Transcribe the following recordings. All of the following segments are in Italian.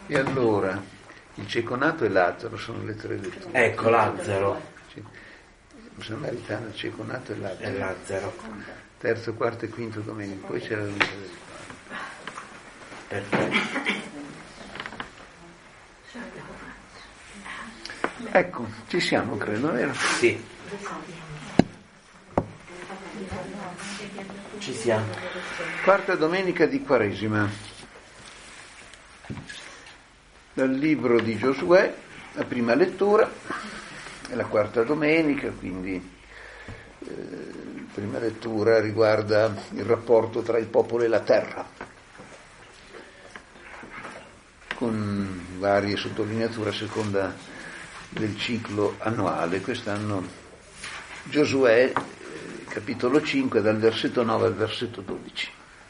E allora, il ceconato e Lazzaro sono le tre letture. Ecco, Lazzaro. Samaritano, il ceconato e Lazzaro. E Lazzaro. Terzo, quarto e quinto domenica. Poi c'è la luce del pane. Perfetto. Ecco, ci siamo, credo, vero? Sì. Ci siamo. Quarta domenica di Quaresima. Dal libro di Giosuè, la prima lettura, è la quarta domenica, quindi la prima lettura riguarda il rapporto tra il popolo e la terra, con varie sottolineature a seconda del ciclo annuale. Quest'anno Giosuè, capitolo 5, dal versetto 9 al versetto 12.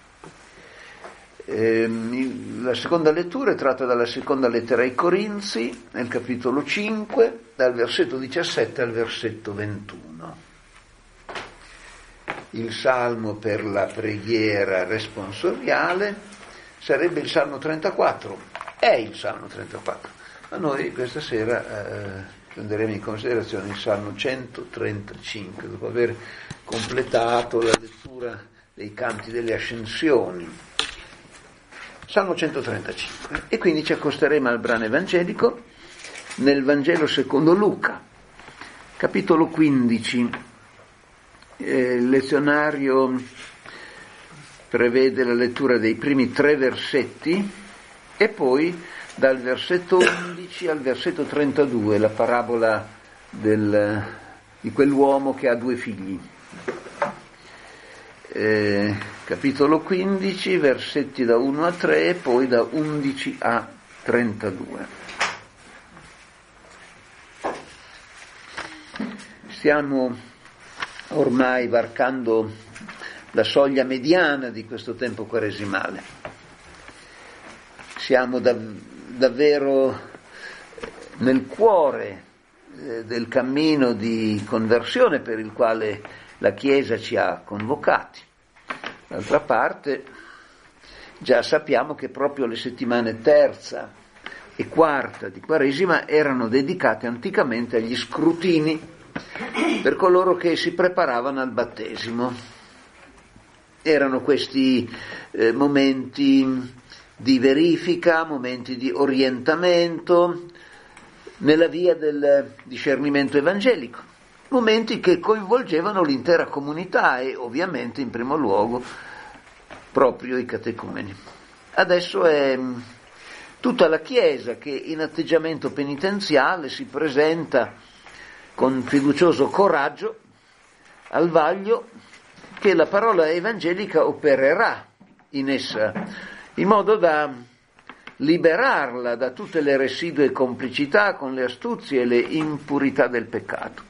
La seconda lettura è tratta dalla seconda lettera ai Corinzi, nel capitolo 5, dal versetto 17 al versetto 21. Il salmo per la preghiera responsoriale sarebbe il salmo 34, è il salmo 34, ma noi questa sera prenderemo in considerazione il salmo 135, dopo aver completato la lettura dei canti delle ascensioni. Salmo 135, e quindi ci accosteremo al brano evangelico nel Vangelo secondo Luca, capitolo 15. Il lezionario prevede la lettura dei primi 3 versetti e poi dal versetto 11 al versetto 32, la parabola di quell'uomo che ha 2 figli. Capitolo 15, versetti da 1 a 3 e poi da 11 a 32. Stiamo ormai varcando la soglia mediana di questo tempo quaresimale. Siamo davvero nel cuore del cammino di conversione per il quale la Chiesa ci ha convocati. D'altra parte, già sappiamo che proprio le settimane terza e quarta di Quaresima erano dedicate anticamente agli scrutini per coloro che si preparavano al battesimo. Erano questi momenti di verifica, momenti di orientamento nella via del discernimento evangelico. Momenti che coinvolgevano l'intera comunità e ovviamente in primo luogo proprio i catecumeni. Adesso è tutta la Chiesa che in atteggiamento penitenziale si presenta con fiducioso coraggio al vaglio che la parola evangelica opererà in essa, in modo da liberarla da tutte le residue complicità con le astuzie e le impurità del peccato.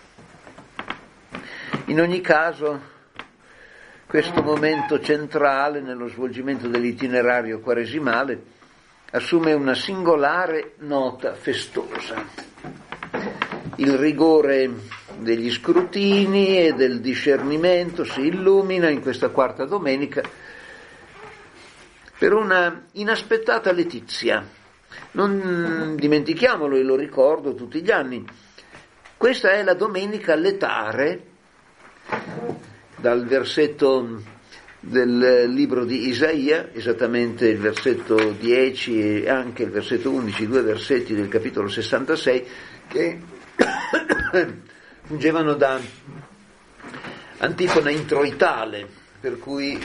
In ogni caso, questo momento centrale nello svolgimento dell'itinerario quaresimale assume una singolare nota festosa. Il rigore degli scrutini e del discernimento si illumina in questa quarta domenica per una inaspettata letizia. Non dimentichiamolo, e lo ricordo tutti gli anni, questa è la domenica letare. Dal versetto del libro di Isaia, esattamente il versetto 10 e anche il versetto 11, 2 versetti del capitolo 66, che fungevano da antifona introitale, per cui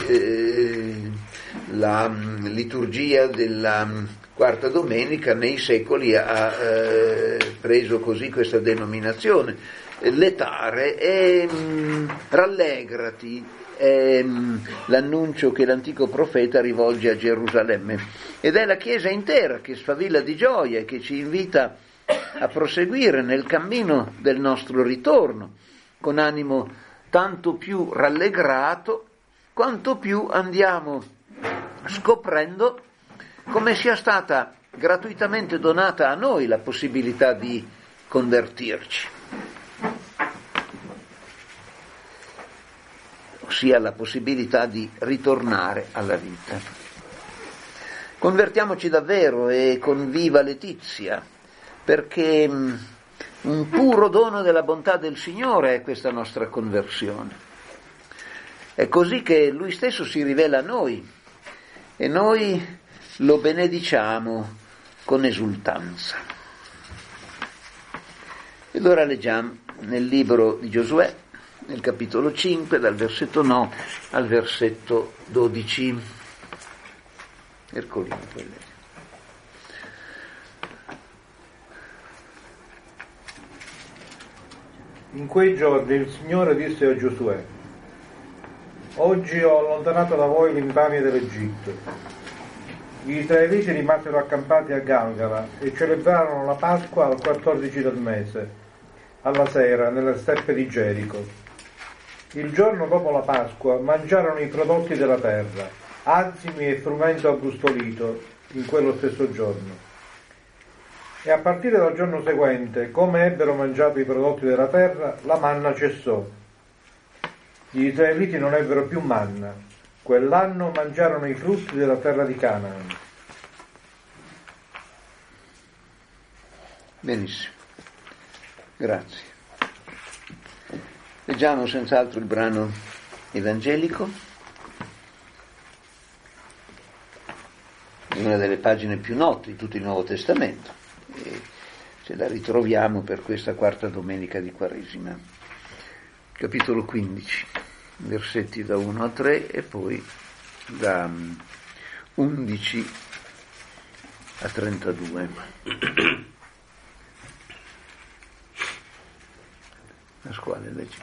la liturgia della quarta domenica nei secoli ha preso così questa denominazione. Letare è rallegrati, è l'annuncio che l'antico profeta rivolge a Gerusalemme, ed è la Chiesa intera che sfavilla di gioia e che ci invita a proseguire nel cammino del nostro ritorno con animo tanto più rallegrato quanto più andiamo scoprendo come sia stata gratuitamente donata a noi la possibilità di convertirci, ossia la possibilità di ritornare alla vita. Convertiamoci davvero e con viva letizia, perché un puro dono della bontà del Signore è questa nostra conversione. È così che Lui stesso si rivela a noi e noi lo benediciamo con esultanza. Ed ora leggiamo nel libro di Giosuè, nel capitolo 5, dal versetto 9 al versetto 12. Ercolino, In quei giorni il Signore disse a Giosuè: oggi ho allontanato da voi l'infamia dell'Egitto. Gli israeliti rimasero accampati a Galgala e celebrarono la Pasqua al 14 del mese, alla sera, nelle steppe di Gerico. Il giorno dopo la Pasqua mangiarono i prodotti della terra, azimi e frumento abbrustolito, in quello stesso giorno. E a partire dal giorno seguente, come ebbero mangiato i prodotti della terra, la manna cessò. Gli israeliti non ebbero più manna. Quell'anno mangiarono i frutti della terra di Canaan. Benissimo, grazie. Leggiamo senz'altro il brano evangelico, è una delle pagine più note di tutto il Nuovo Testamento e ce la ritroviamo per questa quarta domenica di Quaresima. Capitolo 15, versetti da 1 a 3 e poi da 11 a 32. Pasquale, leggi.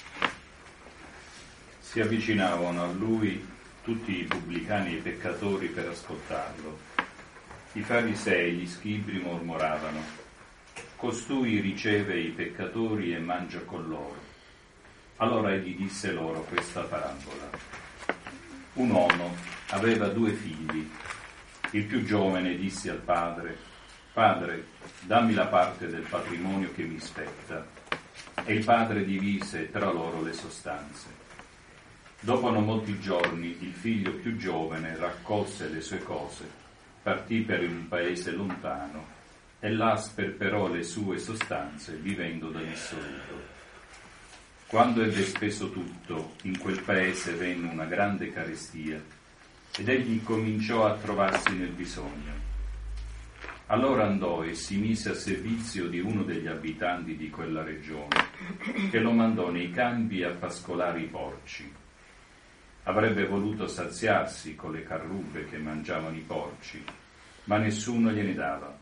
Si avvicinavano a lui tutti i pubblicani e i peccatori per ascoltarlo. I farisei, gli scribi mormoravano: costui riceve i peccatori e mangia con loro. Allora egli disse loro questa parabola. Un uomo aveva 2 figli. Il più giovane disse al padre: Padre, dammi la parte del patrimonio che mi spetta. E il padre divise tra loro le sostanze. Dopo non molti giorni il figlio più giovane raccolse le sue cose, partì per un paese lontano e là sperperò le sue sostanze vivendo da dissoluto. Quando ebbe speso tutto, in quel paese venne una grande carestia ed egli cominciò a trovarsi nel bisogno. Allora andò e si mise a servizio di uno degli abitanti di quella regione, che lo mandò nei campi a pascolare i porci. Avrebbe voluto saziarsi con le carrubbe che mangiavano i porci, ma nessuno gliene dava.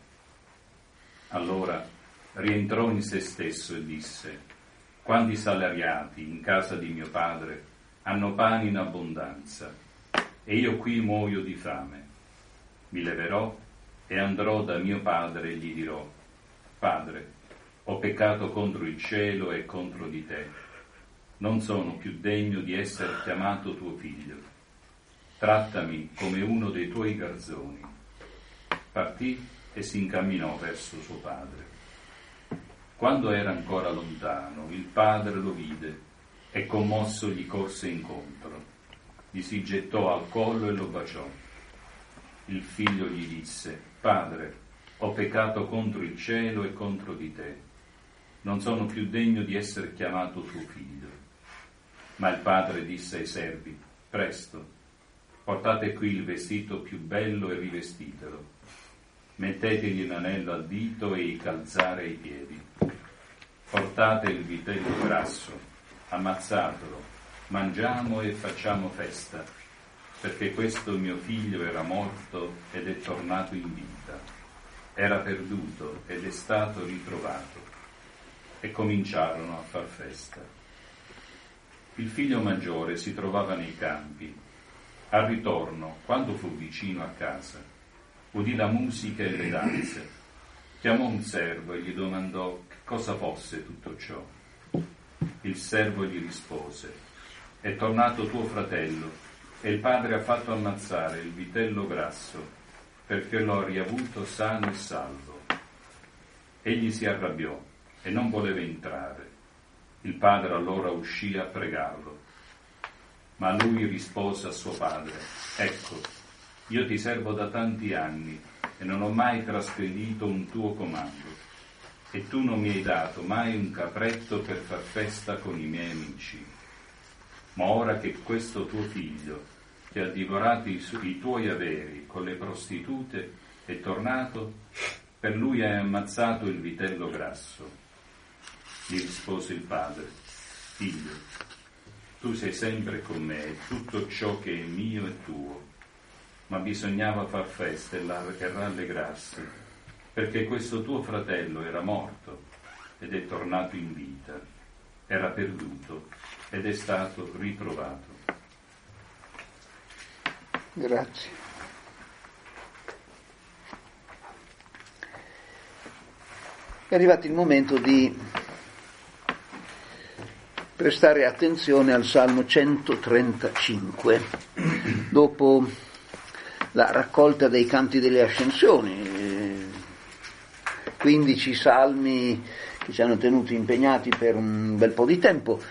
Allora rientrò in se stesso e disse: quanti salariati in casa di mio padre hanno pane in abbondanza, e io qui muoio di fame. Mi leverò e andrò da mio padre e gli dirò: Padre, ho peccato contro il cielo e contro di te. Non sono più degno di essere chiamato tuo figlio. Trattami come uno dei tuoi garzoni. Partì e si incamminò verso suo padre. Quando era ancora lontano, il padre lo vide e commosso gli corse incontro. Gli si gettò al collo e lo baciò. Il figlio gli disse: Padre, ho peccato contro il cielo e contro di te. Non sono più degno di essere chiamato tuo figlio. Ma il padre disse ai servi: Presto, portate qui il vestito più bello e rivestitelo. Mettetegli un anello al dito e i calzari ai piedi. Portate il vitello grasso, ammazzatelo, mangiamo e facciamo festa, perché questo mio figlio era morto ed è tornato in vita, era perduto ed è stato ritrovato. E cominciarono a far festa. Il figlio maggiore si trovava nei campi. Al ritorno, quando fu vicino a casa, udì la musica e le danze. Chiamò un servo e gli domandò che cosa fosse tutto ciò. Il servo gli rispose: è tornato tuo fratello e il padre ha fatto ammazzare il vitello grasso perché l'ho riavuto sano e salvo. Egli si arrabbiò e non voleva entrare. Il padre allora uscì a pregarlo. Ma lui rispose a suo padre: ecco, Io ti servo da tanti anni e non ho mai trasgredito un tuo comando. E tu non mi hai dato mai un capretto per far festa con i miei amici. Ma ora che questo tuo figlio ti ha divorato i tuoi averi con le prostitute, è tornato, per lui hai ammazzato il vitello grasso. Gli rispose il padre: figlio, tu sei sempre con me e tutto ciò che è mio è tuo. Ma bisognava far festa e rallegrarsi, perché questo tuo fratello era morto ed è tornato in vita, era perduto ed è stato ritrovato. Grazie. È arrivato il momento di prestare attenzione al Salmo 135, dopo la raccolta dei canti delle ascensioni, 15 salmi che ci hanno tenuti impegnati per un bel po' di tempo,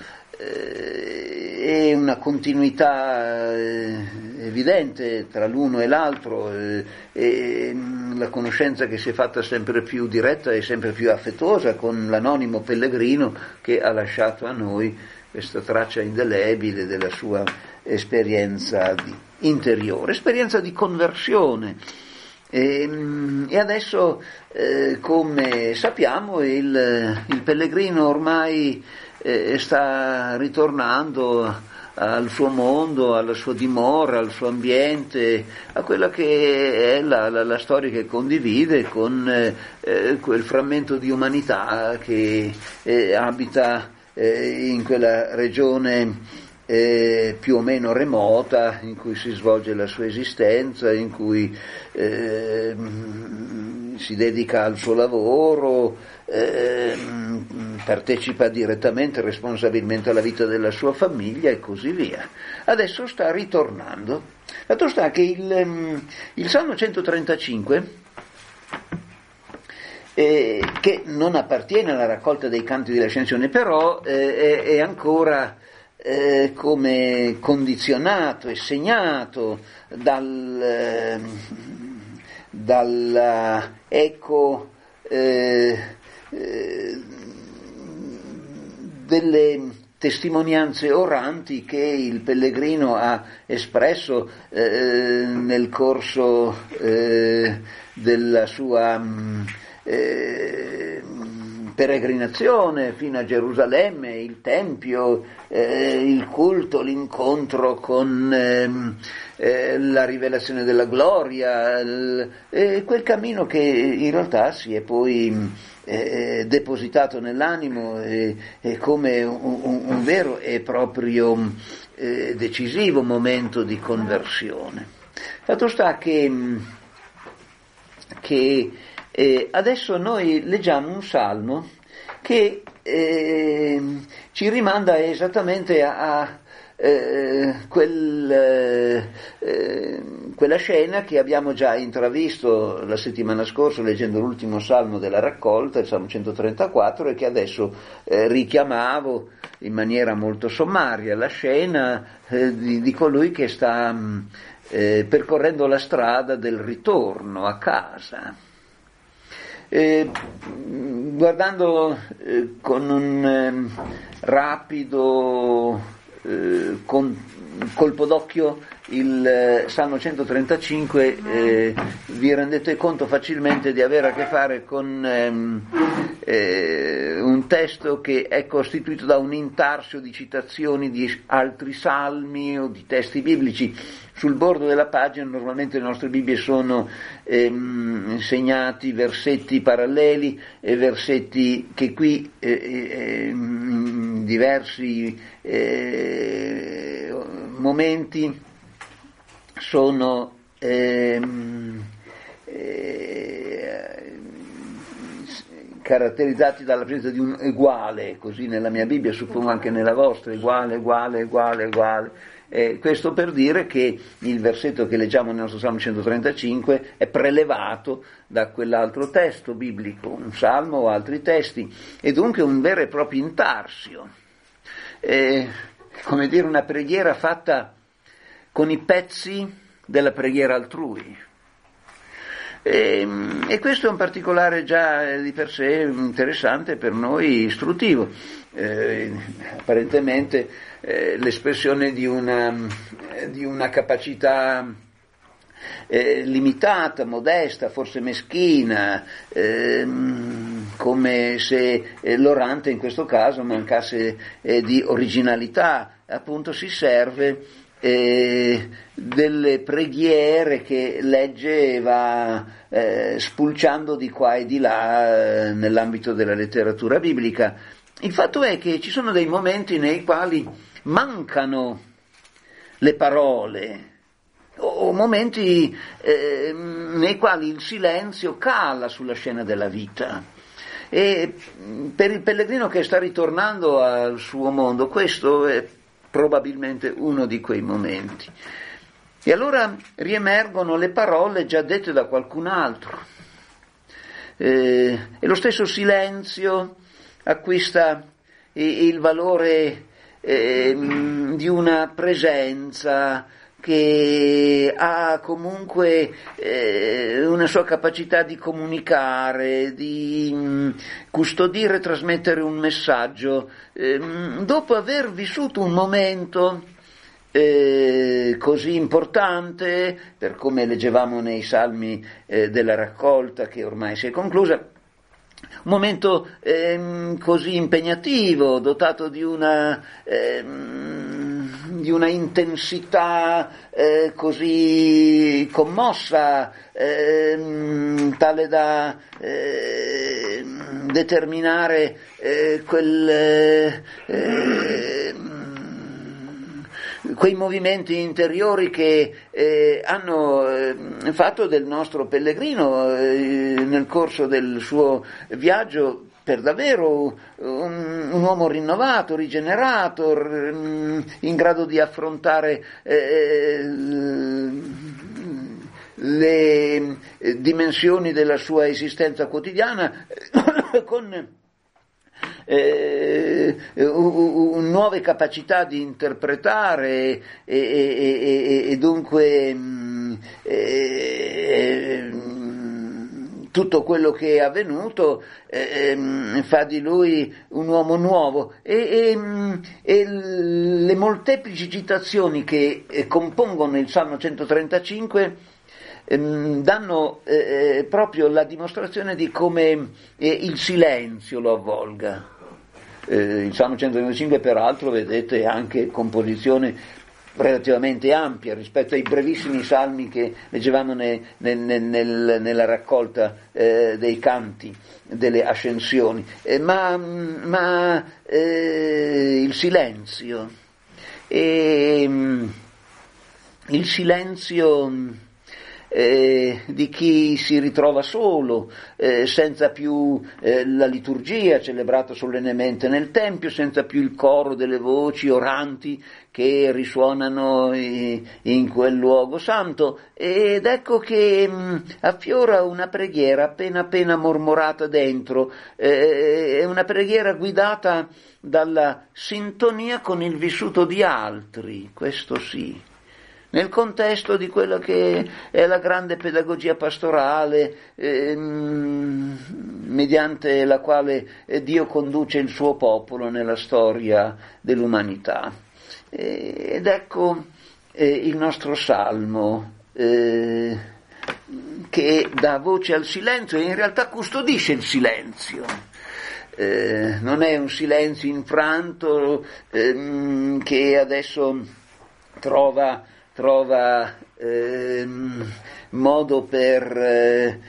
e una continuità evidente tra l'uno e l'altro, e la conoscenza che si è fatta sempre più diretta e sempre più affettuosa con l'anonimo pellegrino che ha lasciato a noi questa traccia indelebile della sua esperienza interiore, esperienza di conversione. E adesso, come sappiamo, il pellegrino ormai sta ritornando al suo mondo, alla sua dimora, al suo ambiente, a quella che è la storia che condivide con quel frammento di umanità che abita in quella regione più o meno remota in cui si svolge la sua esistenza, in cui si dedica al suo lavoro, partecipa direttamente, responsabilmente alla vita della sua famiglia e così via. Adesso sta ritornando. Fatto sta che il Salmo 135, che non appartiene alla raccolta dei canti dell'ascensione, però è ancora come condizionato e segnato dalla eco delle testimonianze oranti che il pellegrino ha espresso nel corso della sua peregrinazione fino a Gerusalemme, il Tempio, il culto, l'incontro con la rivelazione della gloria, quel cammino che in realtà si è poi depositato nell'animo come un vero e proprio decisivo momento di conversione. Fatto sta che adesso noi leggiamo un salmo che ci rimanda esattamente a quella scena che abbiamo già intravisto la settimana scorsa leggendo l'ultimo salmo della raccolta, il Salmo 134, e che adesso richiamavo in maniera molto sommaria, la scena di colui che sta percorrendo la strada del ritorno a casa. Guardando con un rapido colpo d'occhio il Salmo 135, vi rendete conto facilmente di avere a che fare con un testo che è costituito da un intarsio di citazioni di altri salmi o di testi biblici. Sul bordo della pagina normalmente le nostre Bibbie sono segnati versetti paralleli e versetti che qui in diversi momenti sono caratterizzati dalla presenza di un uguale, così nella mia Bibbia, suppongo anche nella vostra, uguale. Questo per dire che il versetto che leggiamo nel nostro Salmo 135 è prelevato da quell'altro testo biblico, un salmo o altri testi, e dunque un vero e proprio intarsio, come dire una preghiera fatta con i pezzi della preghiera altrui. E questo è un particolare già di per sé interessante, per noi istruttivo. Apparentemente l'espressione di una capacità limitata, modesta, forse meschina, come se l'orante in questo caso mancasse di originalità. Appunto si serve delle preghiere che legge e va spulciando di qua e di là nell'ambito della letteratura biblica. Il fatto è che ci sono dei momenti nei quali mancano le parole, o momenti nei quali il silenzio cala sulla scena della vita. E per il pellegrino che sta ritornando al suo mondo, questo è probabilmente uno di quei momenti. E allora riemergono le parole già dette da qualcun altro. E lo stesso silenzio acquista il valore di una presenza che ha comunque una sua capacità di comunicare, di custodire e trasmettere un messaggio, dopo aver vissuto un momento così importante, per come leggevamo nei salmi della raccolta che ormai si è conclusa, un momento così impegnativo, dotato di una intensità così commossa, tale da determinare quei movimenti interiori che hanno fatto del nostro pellegrino nel corso del suo viaggio per davvero un uomo rinnovato, rigenerato, in grado di affrontare le dimensioni della sua esistenza quotidiana con nuove capacità di interpretare e dunque tutto quello che è avvenuto fa di lui un uomo nuovo e le molteplici citazioni che compongono il Salmo 135 danno proprio la dimostrazione di come il silenzio lo avvolga. Il Salmo 135 peraltro, vedete, è anche composizione relativamente ampia rispetto ai brevissimi salmi che leggevamo nella raccolta dei canti delle ascensioni, ma il silenzio di chi si ritrova solo, senza più la liturgia celebrata solennemente nel Tempio, senza più il coro delle voci oranti che risuonano in quel luogo santo, ed ecco che affiora una preghiera appena mormorata dentro, è una preghiera guidata dalla sintonia con il vissuto di altri, questo sì, nel contesto di quella che è la grande pedagogia pastorale mediante la quale Dio conduce il suo popolo nella storia dell'umanità. Ed ecco il nostro salmo che dà voce al silenzio e in realtà custodisce il silenzio. Non è un silenzio infranto che adesso trova modo per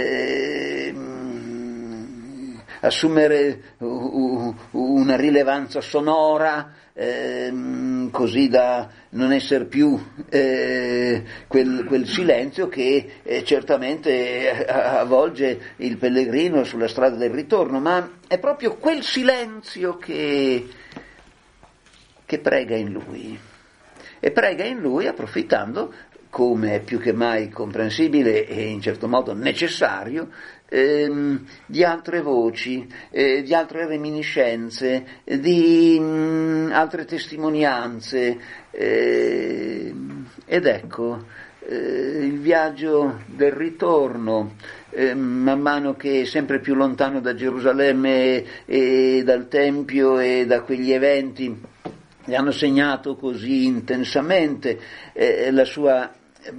assumere una rilevanza sonora, così da non essere più quel silenzio che certamente avvolge il pellegrino sulla strada del ritorno, ma è proprio quel silenzio che prega in lui. E prega in lui approfittando, come è più che mai comprensibile e in certo modo necessario, di altre voci, di altre reminiscenze, di altre testimonianze, ed ecco il viaggio del ritorno, man mano che è sempre più lontano da Gerusalemme e dal Tempio e da quegli eventi gli hanno segnato così intensamente la sua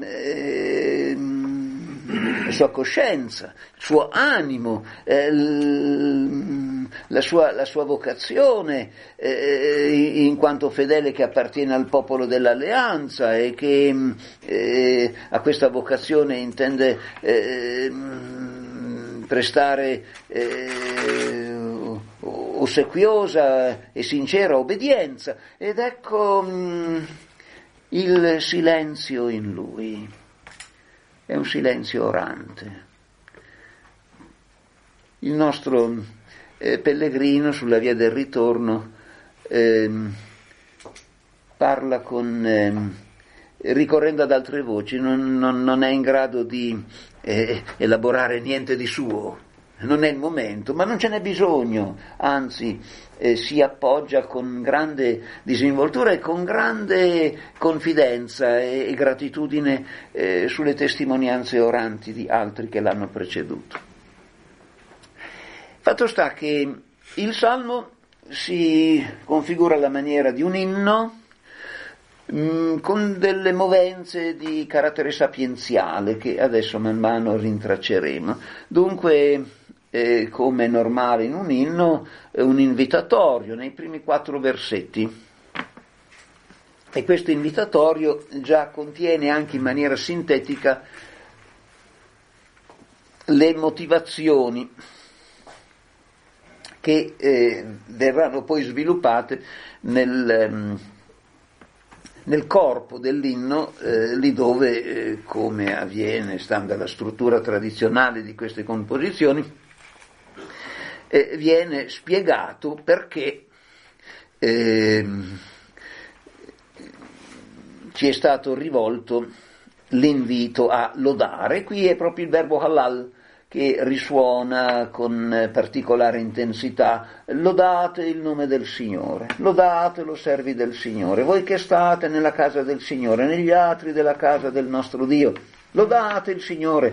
coscienza, il suo animo, la sua vocazione, in quanto fedele che appartiene al popolo dell'alleanza e che a questa vocazione intende prestare ossequiosa e sincera obbedienza. Ed ecco il silenzio in lui. È un silenzio orante. Il nostro pellegrino sulla via del ritorno parla ricorrendo ad altre voci, non è in grado di elaborare niente di suo, non è il momento, ma non ce n'è bisogno, anzi si appoggia con grande disinvoltura e con grande confidenza e gratitudine sulle testimonianze oranti di altri che l'hanno preceduto. Fatto sta che il Salmo si configura alla maniera di un inno con delle movenze di carattere sapienziale che adesso man mano rintracceremo. Dunque, come è normale in un inno, un invitatorio nei primi 4 versetti. E questo invitatorio già contiene anche in maniera sintetica le motivazioni che verranno poi sviluppate nel corpo dell'inno, lì dove, come avviene stando alla struttura tradizionale di queste composizioni, viene spiegato perché ci è stato rivolto l'invito a lodare. Qui è proprio il verbo halal che risuona con particolare intensità: lodate il nome del Signore, lodatelo servi del Signore, voi che state nella casa del Signore, negli atri della casa del nostro Dio, lodate il Signore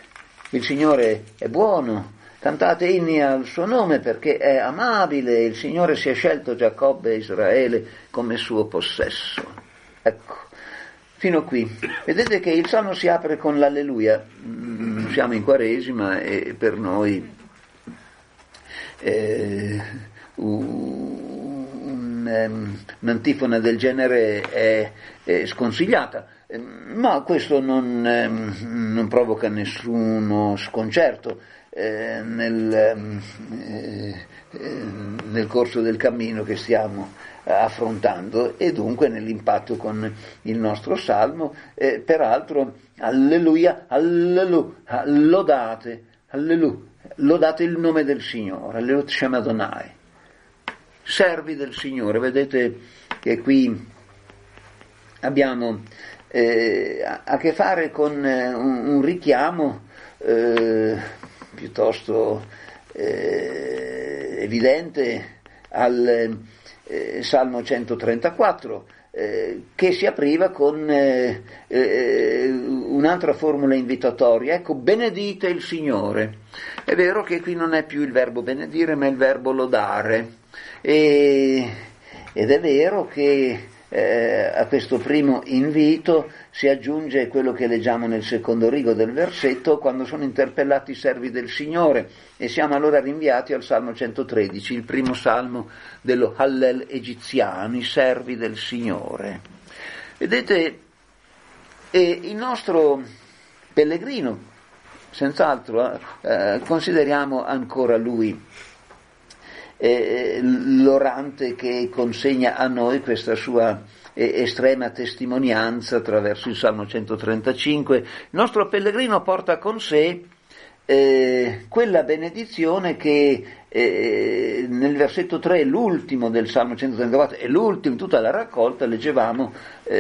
è buono, cantate inni al suo nome perché è amabile, il Signore si è scelto Giacobbe e Israele come suo possesso. Ecco, fino qui. Vedete che il Salmo si apre con l'alleluia. Siamo in Quaresima e per noi un'antifona del genere è sconsigliata, ma questo non provoca nessuno sconcerto nel corso del cammino che stiamo affrontando e dunque nell'impatto con il nostro salmo. Peraltro alleluia, lodate il nome del Signore, alleluia Shem Adonai, servi del Signore. Vedete che qui abbiamo a che fare con un richiamo piuttosto evidente al Salmo 134, che si apriva con un'altra formula invitatoria. Ecco, benedite il Signore. È vero che qui non è più il verbo benedire, ma il verbo lodare, ed è vero che a questo primo invito si aggiunge quello che leggiamo nel secondo rigo del versetto, quando sono interpellati i servi del Signore, e siamo allora rinviati al Salmo 113, il primo salmo dello Hallel egiziano, i servi del Signore. Vedete, il nostro pellegrino, senz'altro, consideriamo ancora lui l'orante che consegna a noi questa sua estrema testimonianza attraverso il Salmo 135. Il nostro pellegrino porta con sé quella benedizione che nel versetto 3, l'ultimo del Salmo 134, e l'ultimo in tutta la raccolta, leggevamo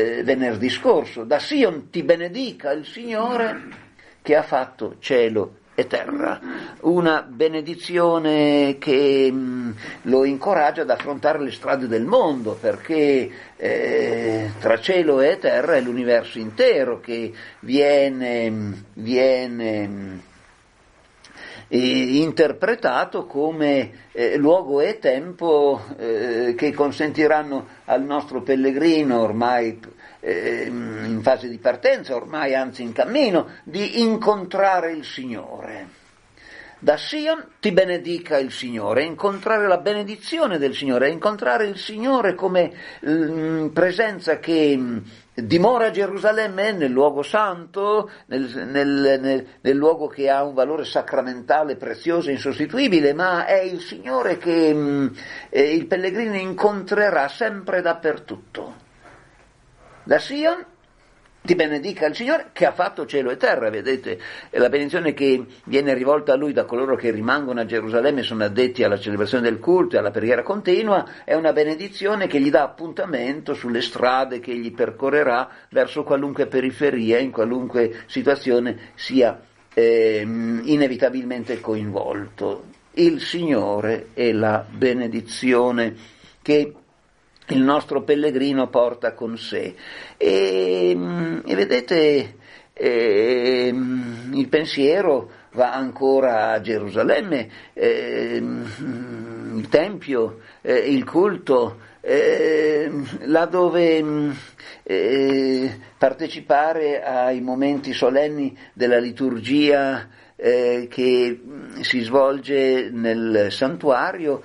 venerdì scorso: da Sion ti benedica il Signore che ha fatto cielo e terra, una benedizione che lo incoraggia ad affrontare le strade del mondo, perché tra cielo e terra è l'universo intero che viene interpretato come luogo e tempo che consentiranno al nostro pellegrino, ormai in fase di partenza, ormai anzi in cammino, di incontrare il Signore. Da Sion ti benedica il Signore, incontrare la benedizione del Signore, incontrare il Signore come presenza che dimora a Gerusalemme, nel luogo santo, nel luogo che ha un valore sacramentale prezioso e insostituibile, ma è il Signore che il pellegrino incontrerà sempre dappertutto. Da Sion ti benedica il Signore che ha fatto cielo e terra, vedete, la benedizione che viene rivolta a lui da coloro che rimangono a Gerusalemme e sono addetti alla celebrazione del culto e alla preghiera continua, è una benedizione che gli dà appuntamento sulle strade che egli percorrerà verso qualunque periferia, in qualunque situazione sia inevitabilmente coinvolto. Il Signore è la benedizione che il nostro pellegrino porta con sé e vedete il pensiero va ancora a Gerusalemme, il Tempio, il culto, là dove partecipare ai momenti solenni della liturgia che si svolge nel santuario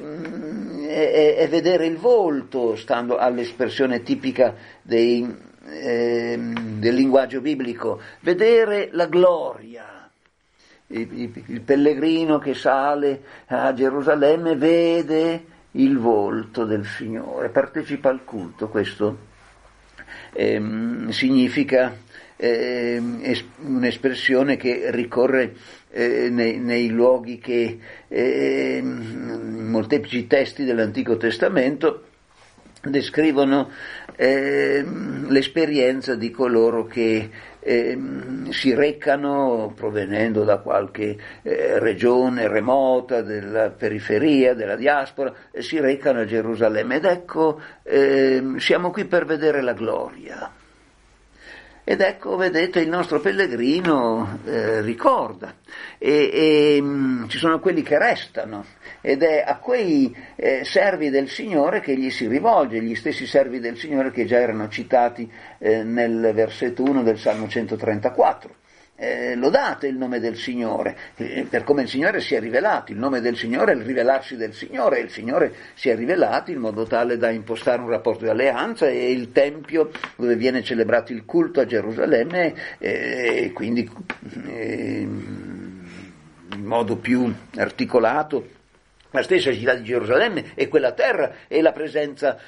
è vedere il volto, stando all'espressione tipica del linguaggio biblico, vedere la gloria. Il pellegrino che sale a Gerusalemme vede il volto del Signore, partecipa al culto. Questo significa un'espressione che ricorre nei luoghi che in molteplici testi dell'Antico Testamento descrivono l'esperienza di coloro che si recano provenendo da qualche regione remota, della periferia, della diaspora, si recano a Gerusalemme ed ecco siamo qui per vedere la gloria. Ed ecco, vedete, il nostro pellegrino ricorda e ci sono quelli che restano ed è a quei servi del Signore che gli si rivolge, gli stessi servi del Signore che già erano citati nel versetto 1 del Salmo 134. Lodate il nome del Signore, per come il Signore si è rivelato. Il nome del Signore è il rivelarsi del Signore, e il Signore si è rivelato in modo tale da impostare un rapporto di alleanza, e il Tempio dove viene celebrato il culto a Gerusalemme, quindi in modo più articolato la stessa città di Gerusalemme e quella terra e la presenza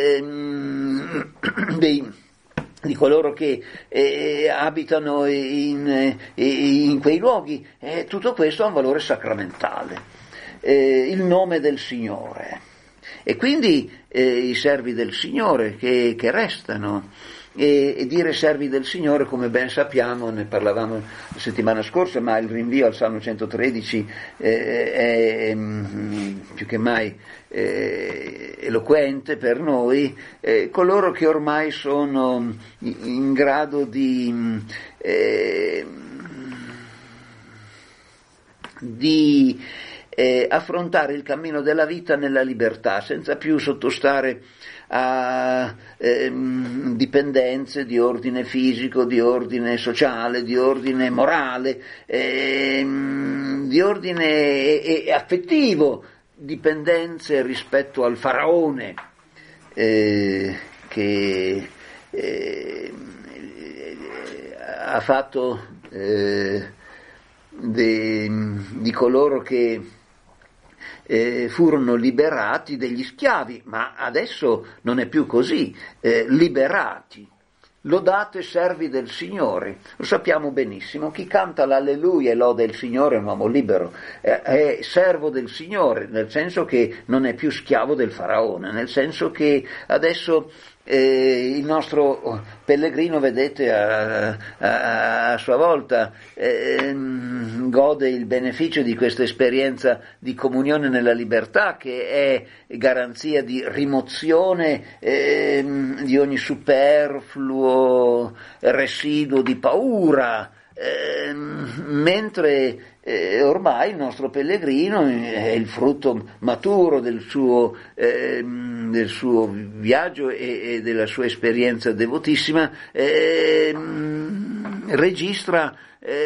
di coloro che abitano in quei luoghi, tutto questo ha un valore sacramentale, il nome del Signore. E quindi i servi del Signore che restano, e dire servi del Signore, come ben sappiamo, ne parlavamo la settimana scorsa, ma il rinvio al Salmo 113 è più che mai eloquente per noi, coloro che ormai sono in grado di affrontare il cammino della vita nella libertà, senza più sottostare a dipendenze di ordine fisico, di ordine sociale, di ordine morale, di ordine affettivo, dipendenze rispetto al faraone che ha fatto di coloro che furono liberati degli schiavi, ma adesso non è più così, liberati. Lodate servi del Signore, lo sappiamo benissimo, chi canta l'alleluia e loda il Signore è un uomo libero, è servo del Signore, nel senso che non è più schiavo del faraone, nel senso che adesso il nostro pellegrino, vedete, a sua volta gode il beneficio di questa esperienza di comunione nella libertà, che è garanzia di rimozione di ogni superfluo residuo di paura, mentre ormai il nostro pellegrino è il frutto maturo del suo viaggio e della sua esperienza devotissima, registra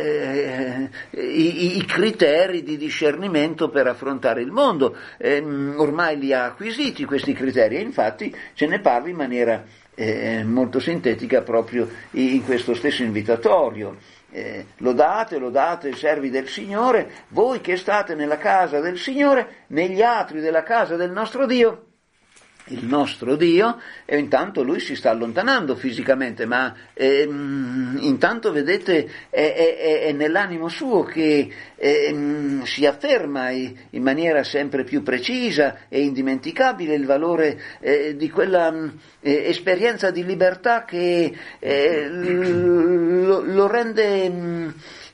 i criteri di discernimento per affrontare il mondo. Ormai li ha acquisiti questi criteri, e infatti ce ne parla in maniera molto sintetica proprio in questo stesso invitatorio. Lodate, servi del Signore, voi che state nella casa del Signore, negli atri della casa del nostro Dio. Il nostro Dio, e intanto lui si sta allontanando fisicamente, ma intanto vedete è nell'animo suo che si afferma in maniera sempre più precisa e indimenticabile il valore di quella esperienza di libertà che lo rende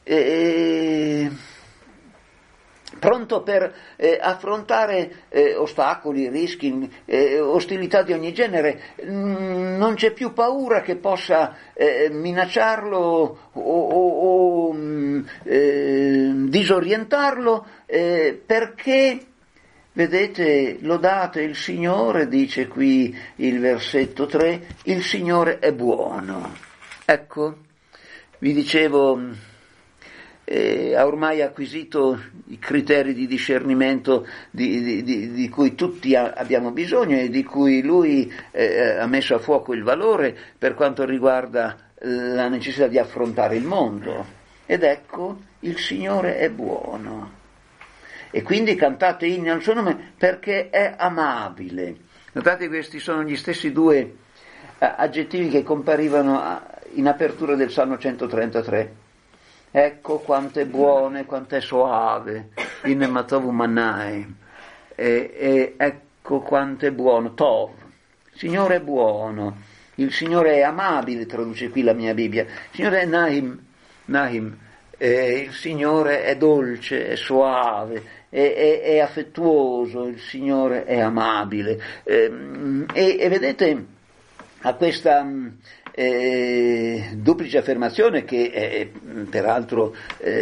pronto per affrontare ostacoli, rischi, ostilità di ogni genere. Non c'è più paura che possa minacciarlo o disorientarlo, perché, vedete, lodate il Signore, dice qui il versetto 3, il Signore è buono. Ecco, vi dicevo, ha ormai acquisito i criteri di discernimento di cui tutti abbiamo bisogno e di cui lui ha messo a fuoco il valore per quanto riguarda la necessità di affrontare il mondo. Ed ecco, il Signore è buono. E quindi cantate inni al suo nome perché è amabile. Notate, questi sono gli stessi due aggettivi che comparivano in apertura del Salmo 133. Ecco quanto è buono e quanto è soave, in Matovu Manai, e ecco quanto è buono, Tov, il Signore è buono, il Signore è amabile, traduce qui la mia Bibbia, il Signore è Nahim, il Signore è dolce, è soave, è affettuoso, il Signore è amabile, e vedete, a questa duplice affermazione, che è peraltro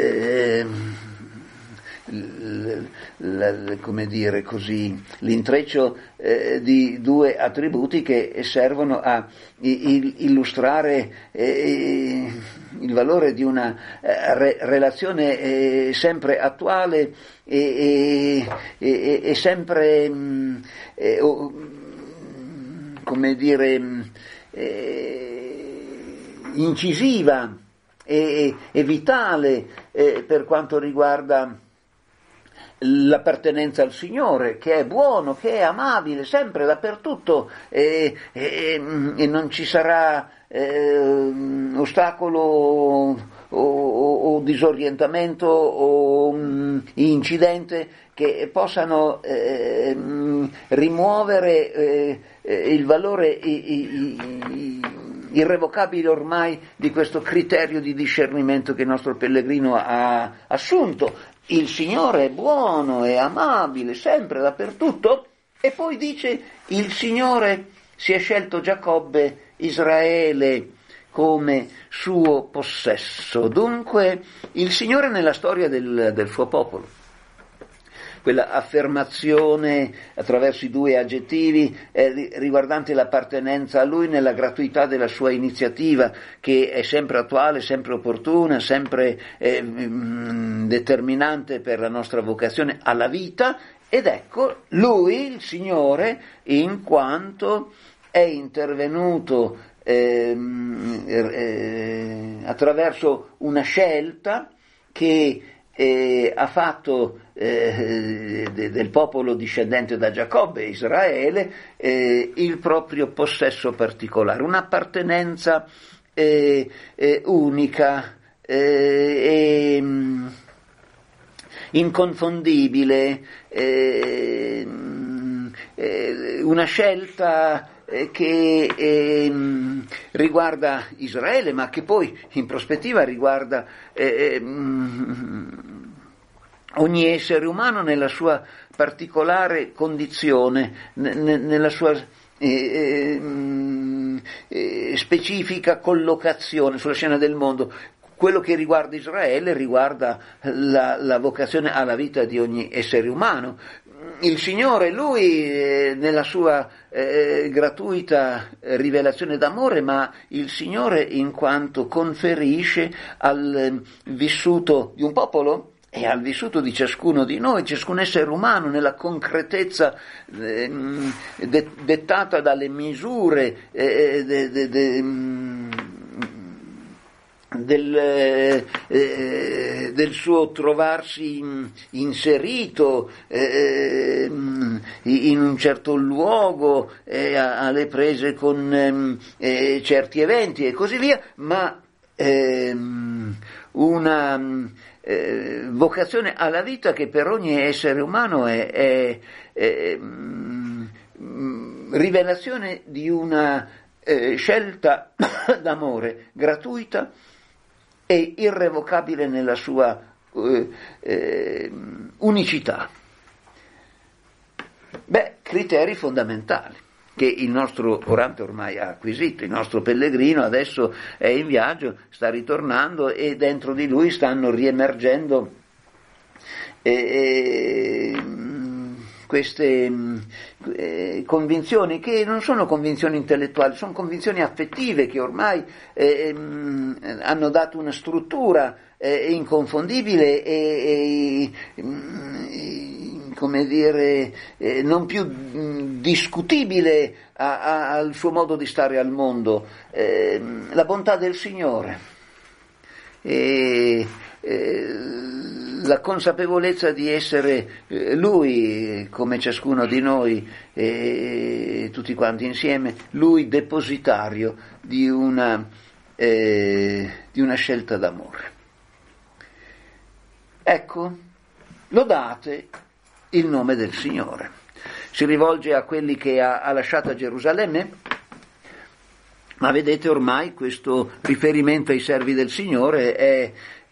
come dire così, l'intreccio di due attributi che servono a illustrare il valore di una relazione sempre attuale e sempre come dire incisiva e vitale per quanto riguarda l'appartenenza al Signore, che è buono, che è amabile, sempre, dappertutto, e non ci sarà ostacolo o disorientamento o incidente che possano rimuovere il valore irrevocabile ormai di questo criterio di discernimento che il nostro pellegrino ha assunto. Il Signore è buono, è amabile, sempre, dappertutto, e poi dice: il Signore si è scelto Giacobbe, Israele, come suo possesso. Dunque il Signore nella storia del suo popolo, quella affermazione attraverso i due aggettivi riguardante l'appartenenza a Lui nella gratuità della sua iniziativa, che è sempre attuale, sempre opportuna, sempre determinante per la nostra vocazione alla vita. Ed ecco, Lui, il Signore, in quanto è intervenuto attraverso una scelta che ha fatto del popolo discendente da Giacobbe, Israele, il proprio possesso particolare, un'appartenenza unica, inconfondibile, una scelta che riguarda Israele, ma che poi in prospettiva riguarda ogni essere umano nella sua particolare condizione, nella sua specifica collocazione sulla scena del mondo. Quello che riguarda Israele riguarda la vocazione alla vita di ogni essere umano. Il Signore, Lui, nella sua gratuita rivelazione d'amore, ma il Signore in quanto conferisce al vissuto di un popolo e al vissuto di ciascuno di noi, ciascun essere umano, nella concretezza dettata dalle misure del suo trovarsi inserito in un certo luogo, alle prese con certi eventi e così via, ma una vocazione alla vita che per ogni essere umano è rivelazione di una scelta d'amore gratuita e irrevocabile nella sua unicità. Criteri fondamentali che il nostro orante ormai ha acquisito, il nostro pellegrino adesso è in viaggio, sta ritornando e dentro di lui stanno riemergendo queste convinzioni che non sono convinzioni intellettuali, sono convinzioni affettive che ormai hanno dato una struttura inconfondibile e come dire, non più discutibile al suo modo di stare al mondo, la bontà del Signore, la consapevolezza di essere Lui, come ciascuno di noi, tutti quanti insieme, Lui depositario di una scelta d'amore. Ecco, lodate il nome del Signore. Si rivolge a quelli che ha lasciato a Gerusalemme, ma vedete ormai questo riferimento ai servi del Signore è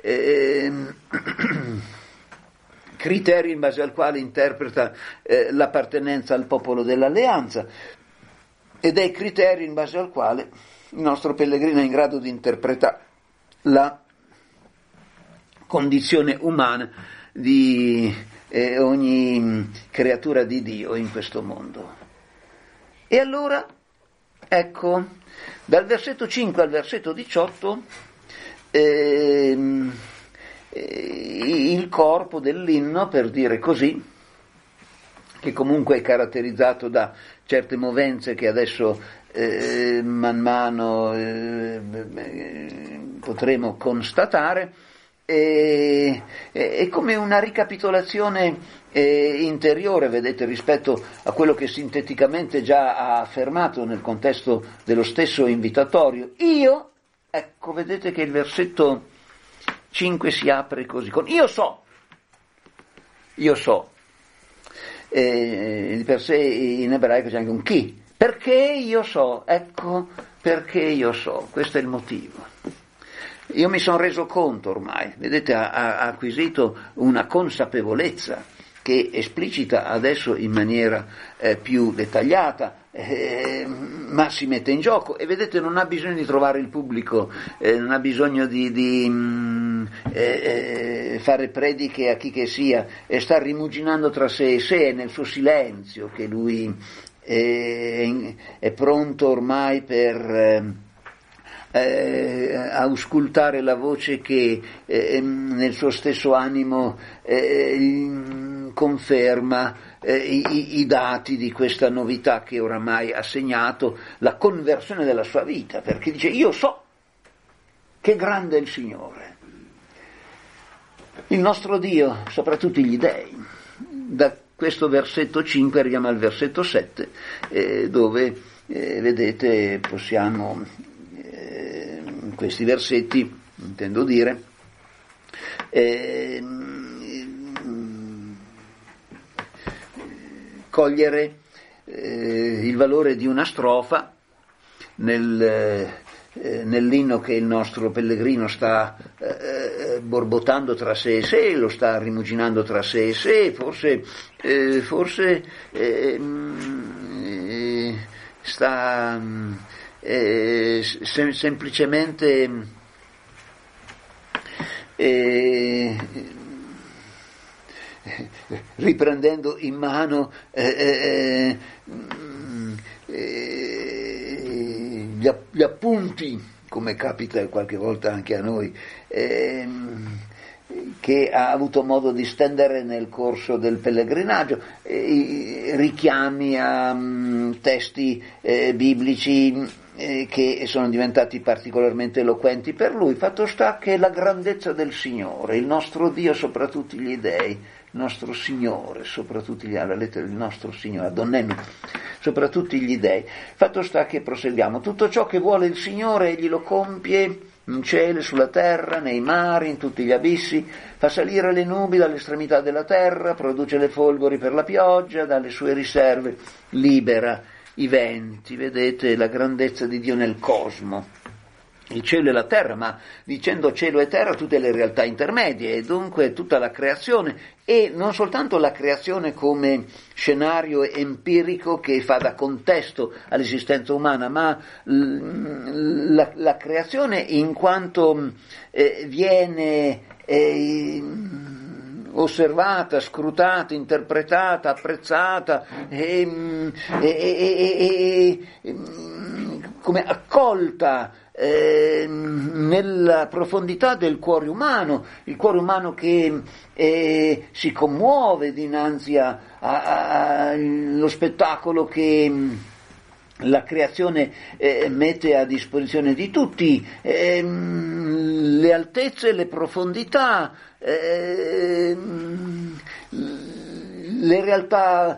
criterio in base al quale interpreta l'appartenenza al popolo dell'alleanza ed è criterio in base al quale il nostro pellegrino è in grado di interpretare la condizione umana di ogni creatura di Dio in questo mondo. E allora, ecco, dal versetto 5 al versetto 18 il corpo dell'inno, per dire così, che comunque è caratterizzato da certe movenze che adesso man mano potremo constatare, è come una ricapitolazione interiore, vedete, rispetto a quello che sinteticamente già ha affermato nel contesto dello stesso invitatorio. Ecco, vedete che il versetto 5 si apre così, con io so, per sé in ebraico c'è anche un chi, perché io so, ecco, perché io so, questo è il motivo. Io mi sono reso conto ormai, vedete, ha acquisito una consapevolezza che esplicita adesso in maniera più dettagliata, ma si mette in gioco e vedete non ha bisogno di trovare il pubblico, non ha bisogno di fare prediche a chi che sia, e sta rimuginando tra sé e sé, è nel suo silenzio che lui è pronto ormai per auscultare la voce che nel suo stesso animo conferma i dati di questa novità che oramai ha segnato la conversione della sua vita, perché dice io so che grande è il Signore, il nostro Dio, soprattutto gli dei. Da questo versetto 5 arriviamo al versetto 7 dove vedete possiamo in questi versetti, intendo dire, cogliere il valore di una strofa nell'inno che il nostro pellegrino sta borbottando tra sé e sé, lo sta rimuginando tra sé e sé, forse sta semplicemente riprendendo in mano gli appunti, come capita qualche volta anche a noi, che ha avuto modo di stendere nel corso del pellegrinaggio, richiami a testi biblici che sono diventati particolarmente eloquenti per lui. Fatto sta che la grandezza del Signore, il nostro Dio sopra tutti gli dei, il nostro Signore sopra tutti gli, alla lettera del nostro Signore, Adonnenu, sopra tutti gli dei. Fatto sta che proseguiamo. Tutto ciò che vuole il Signore egli lo compie in cielo, sulla terra, nei mari, in tutti gli abissi, fa salire le nubi dall'estremità della terra, produce le folgori per la pioggia, dalle sue riserve libera i venti. Vedete la grandezza di Dio nel cosmo, il cielo e la terra, ma dicendo cielo e terra tutte le realtà intermedie, e dunque tutta la creazione, e non soltanto la creazione come scenario empirico che fa da contesto all'esistenza umana, ma la creazione in quanto viene osservata, scrutata, interpretata, apprezzata, come accolta nella profondità del cuore umano, il cuore umano che si commuove dinanzi allo spettacolo che la creazione mette a disposizione di tutti, le altezze, le profondità, le realtà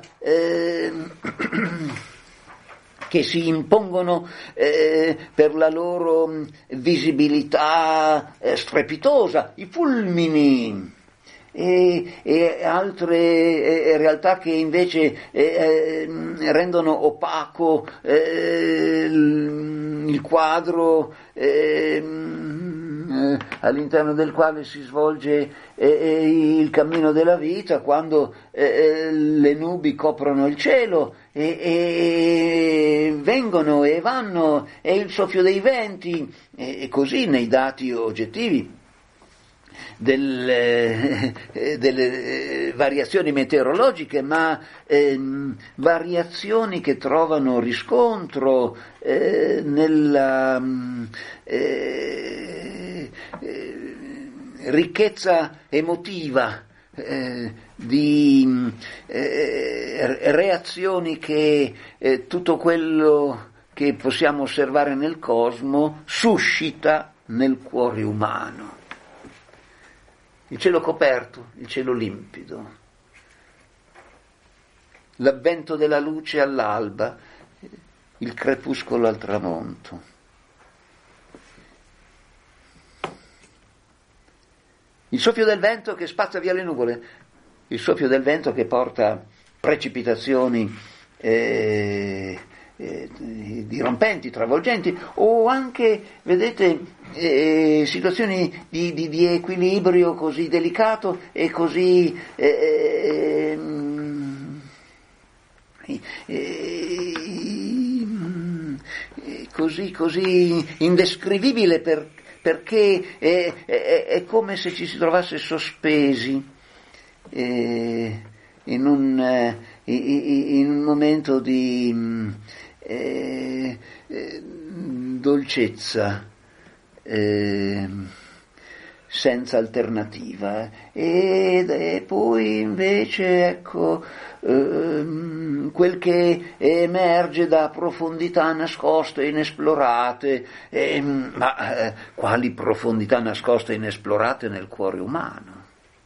che si impongono per la loro visibilità strepitosa, i fulmini e altre realtà che invece rendono opaco il quadro all'interno del quale si svolge il cammino della vita, quando le nubi coprono il cielo e vengono e vanno, e il soffio dei venti, e così nei dati oggettivi delle variazioni meteorologiche, ma variazioni che trovano riscontro nella ricchezza emotiva di reazioni che tutto quello che possiamo osservare nel cosmo suscita nel cuore umano. Il cielo coperto, il cielo limpido, l'avvento della luce all'alba, il crepuscolo al tramonto. Il soffio del vento che spazza via le nuvole, il soffio del vento che porta precipitazioni dirompenti, travolgenti, o anche, vedete, situazioni di equilibrio così delicato e così così indescrivibile perché è come se ci si trovasse sospesi in un momento di dolcezza senza alternativa, e poi invece ecco quel che emerge da profondità nascoste e inesplorate, ma quali profondità nascoste e inesplorate nel cuore umano?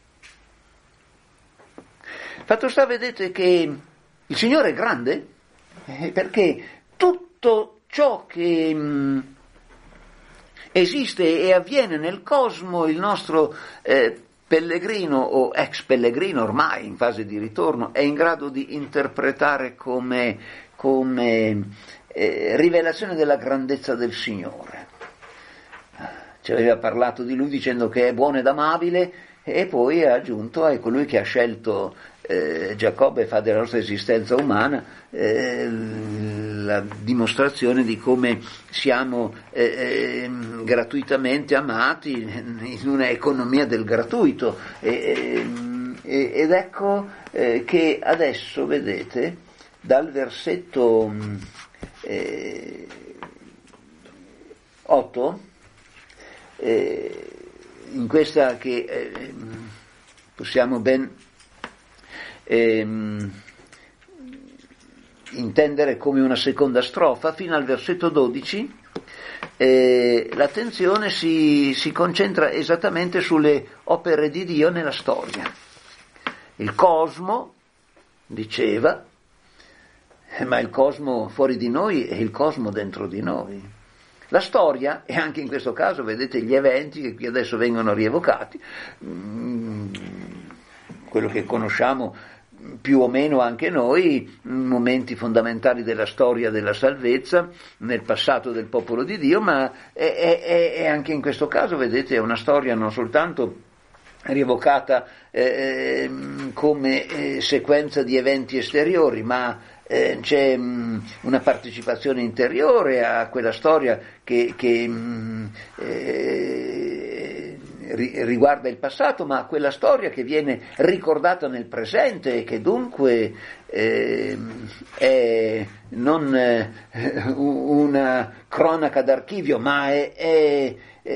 Fatto sta, vedete, che il Signore è grande, perché tutto ciò che esiste e avviene nel cosmo, il nostro pellegrino o ex pellegrino ormai in fase di ritorno è in grado di interpretare come rivelazione della grandezza del Signore. Ci aveva parlato di lui dicendo che è buono ed amabile, e poi ha aggiunto: è colui che ha scelto Giacobbe e fa della nostra esistenza umana la dimostrazione di come siamo gratuitamente amati in una economia del gratuito, ed ecco che adesso vedete dal versetto 8, in questa che possiamo ben intendere come una seconda strofa, fino al versetto 12, l'attenzione si concentra esattamente sulle opere di Dio nella storia. Il cosmo, diceva, ma il cosmo fuori di noi è il cosmo dentro di noi. La storia, e anche in questo caso vedete gli eventi che qui adesso vengono rievocati, quello che conosciamo più o meno anche noi, momenti fondamentali della storia della salvezza nel passato del popolo di Dio, ma è anche in questo caso, vedete, è una storia non soltanto rievocata come sequenza di eventi esteriori, ma c'è una partecipazione interiore a quella storia che riguarda il passato, ma quella storia che viene ricordata nel presente e che dunque è non una cronaca d'archivio, ma è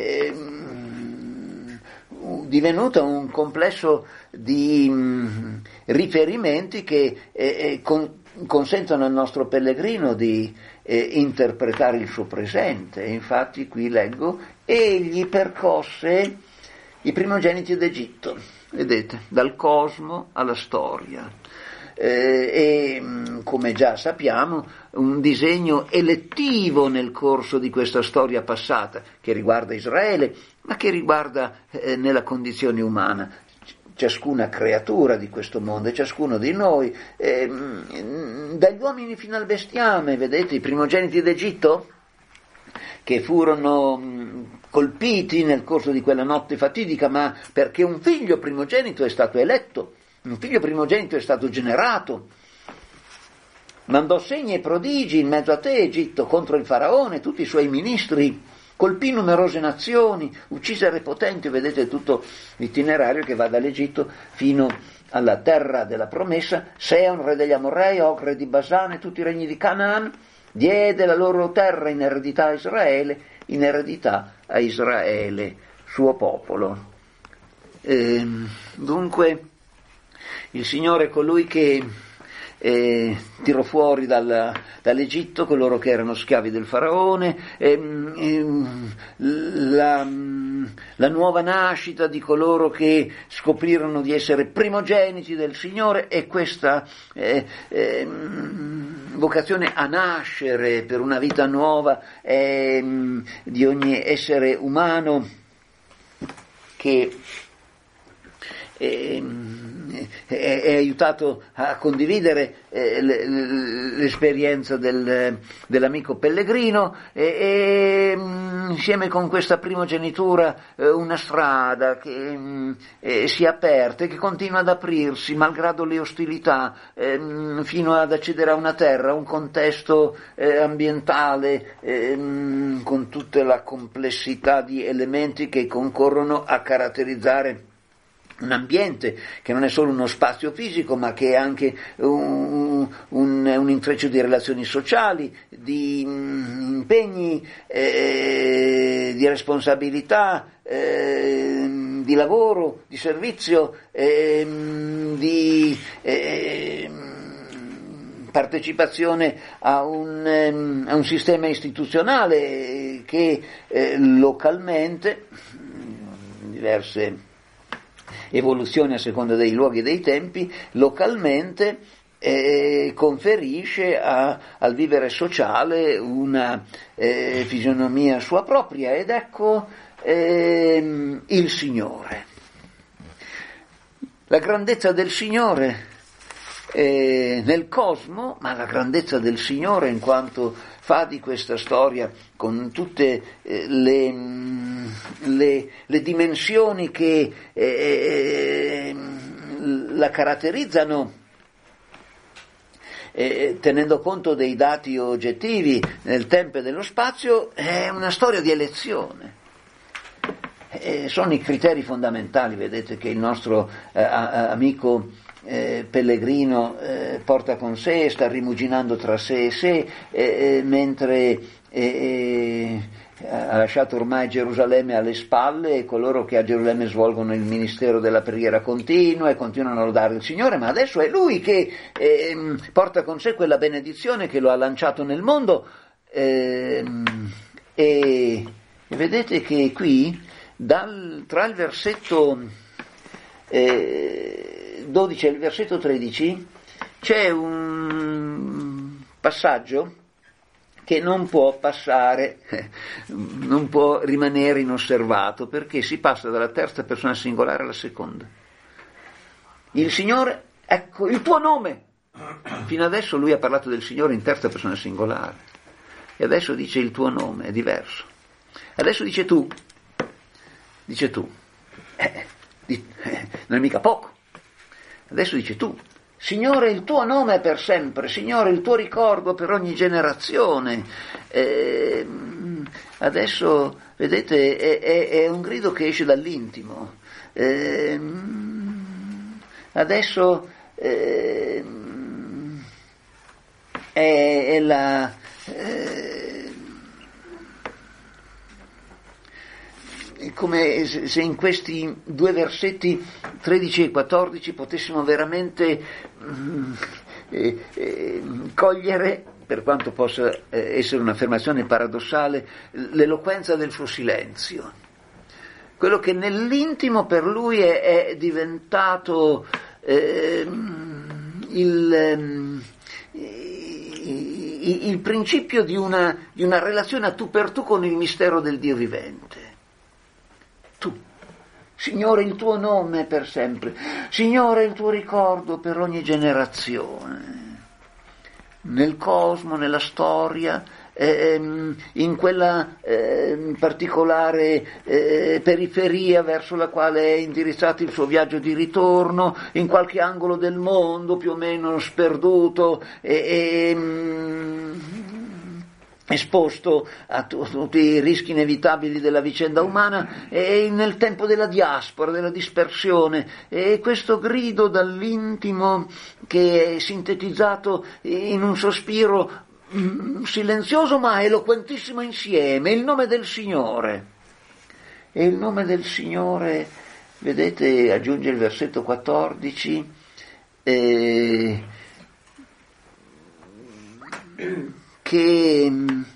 divenuta un complesso di riferimenti che consentono al nostro pellegrino di interpretare il suo presente. Infatti qui leggo: egli percosse i primogeniti d'Egitto, vedete, dal cosmo alla storia, e come già sappiamo un disegno elettivo nel corso di questa storia passata che riguarda Israele, ma che riguarda nella condizione umana ciascuna creatura di questo mondo e ciascuno di noi, dagli uomini fino al bestiame. Vedete, i primogeniti d'Egitto che furono colpiti nel corso di quella notte fatidica, ma perché un figlio primogenito è stato eletto, un figlio primogenito è stato generato. Mandò segni e prodigi in mezzo a te, Egitto, contro il faraone e tutti i suoi ministri, colpì numerose nazioni, uccise re potenti. Vedete tutto l'itinerario che va dall'Egitto fino alla terra della promessa. Seon, re degli Amorrei, Og, re di Basane, tutti i regni di Canaan, diede la loro terra in eredità a Israele, in eredità a Israele, suo popolo. Dunque il Signore è colui che tirò fuori dall'Egitto coloro che erano schiavi del faraone, la nuova nascita di coloro che scoprirono di essere primogeniti del Signore, e questa vocazione a nascere per una vita nuova di ogni essere umano che è aiutato a condividere l'esperienza dell'amico pellegrino, e insieme con questa primogenitura una strada che si è aperta e che continua ad aprirsi malgrado le ostilità, fino ad accedere a una terra, un contesto ambientale con tutta la complessità di elementi che concorrono a caratterizzare un ambiente che non è solo uno spazio fisico, ma che è anche un intreccio di relazioni sociali, di impegni, di responsabilità, di lavoro, di servizio, di partecipazione a un sistema istituzionale che localmente, diverse evoluzione a seconda dei luoghi e dei tempi, localmente conferisce al vivere sociale una fisionomia sua propria. Ed ecco il Signore. la grandezza del Signore nel cosmo, ma la grandezza del Signore in quanto fa di questa storia con tutte le dimensioni che la caratterizzano, tenendo conto dei dati oggettivi nel tempo e nello spazio, è una storia di elezione. Sono i criteri fondamentali, vedete, che il nostro amico pellegrino porta con sé, sta rimuginando tra sé e sé, mentre ha lasciato ormai Gerusalemme alle spalle, e coloro che a Gerusalemme svolgono il ministero della preghiera continua e continuano a lodare il Signore, ma adesso è Lui che porta con sé quella benedizione che lo ha lanciato nel mondo, e vedete che qui tra il versetto 12 e il versetto 13 c'è un passaggio che non può passare, non può rimanere inosservato, perché si passa dalla terza persona singolare alla seconda. Il Signore, ecco il tuo nome. Fino adesso lui ha parlato del Signore in terza persona singolare, e adesso dice il tuo nome, è diverso. Adesso dice tu, non è mica poco. Adesso dice tu, Signore, il tuo nome è per sempre, Signore, il tuo ricordo per ogni generazione. Adesso, vedete, è un grido che esce dall'intimo. Adesso è la... come se in questi due versetti 13 e 14 potessimo veramente cogliere, per quanto possa essere un'affermazione paradossale, l'eloquenza del suo silenzio, quello che nell'intimo per lui è diventato il principio di una relazione a tu per tu con il mistero del Dio vivente. Tu, Signore, il tuo nome è per sempre, Signore, il tuo ricordo per ogni generazione. Nel cosmo, nella storia, in quella particolare periferia verso la quale è indirizzato il suo viaggio di ritorno, in qualche angolo del mondo più o meno sperduto, esposto a tutti i rischi inevitabili della vicenda umana, e nel tempo della diaspora, della dispersione, e questo grido dall'intimo che è sintetizzato in un sospiro silenzioso ma eloquentissimo insieme, il nome del Signore. E il nome del Signore, vedete, aggiunge il versetto 14, che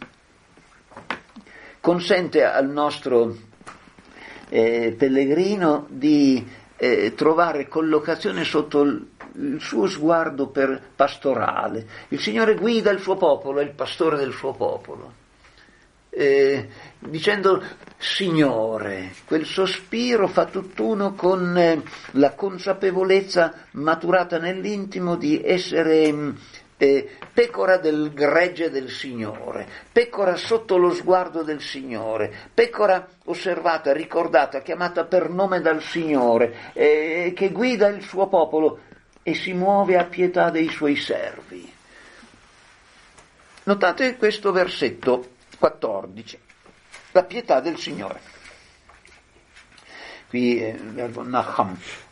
consente al nostro pellegrino di trovare collocazione sotto il suo sguardo pastorale. Il Signore guida il suo popolo, è il pastore del suo popolo, dicendo Signore. Quel sospiro fa tutt'uno con la consapevolezza maturata nell'intimo di essere pecora del gregge del Signore, pecora sotto lo sguardo del Signore, pecora osservata, ricordata, chiamata per nome dal Signore, che guida il suo popolo e si muove a pietà dei suoi servi. Notate questo versetto 14, la pietà del Signore. Qui è il verbo nacham,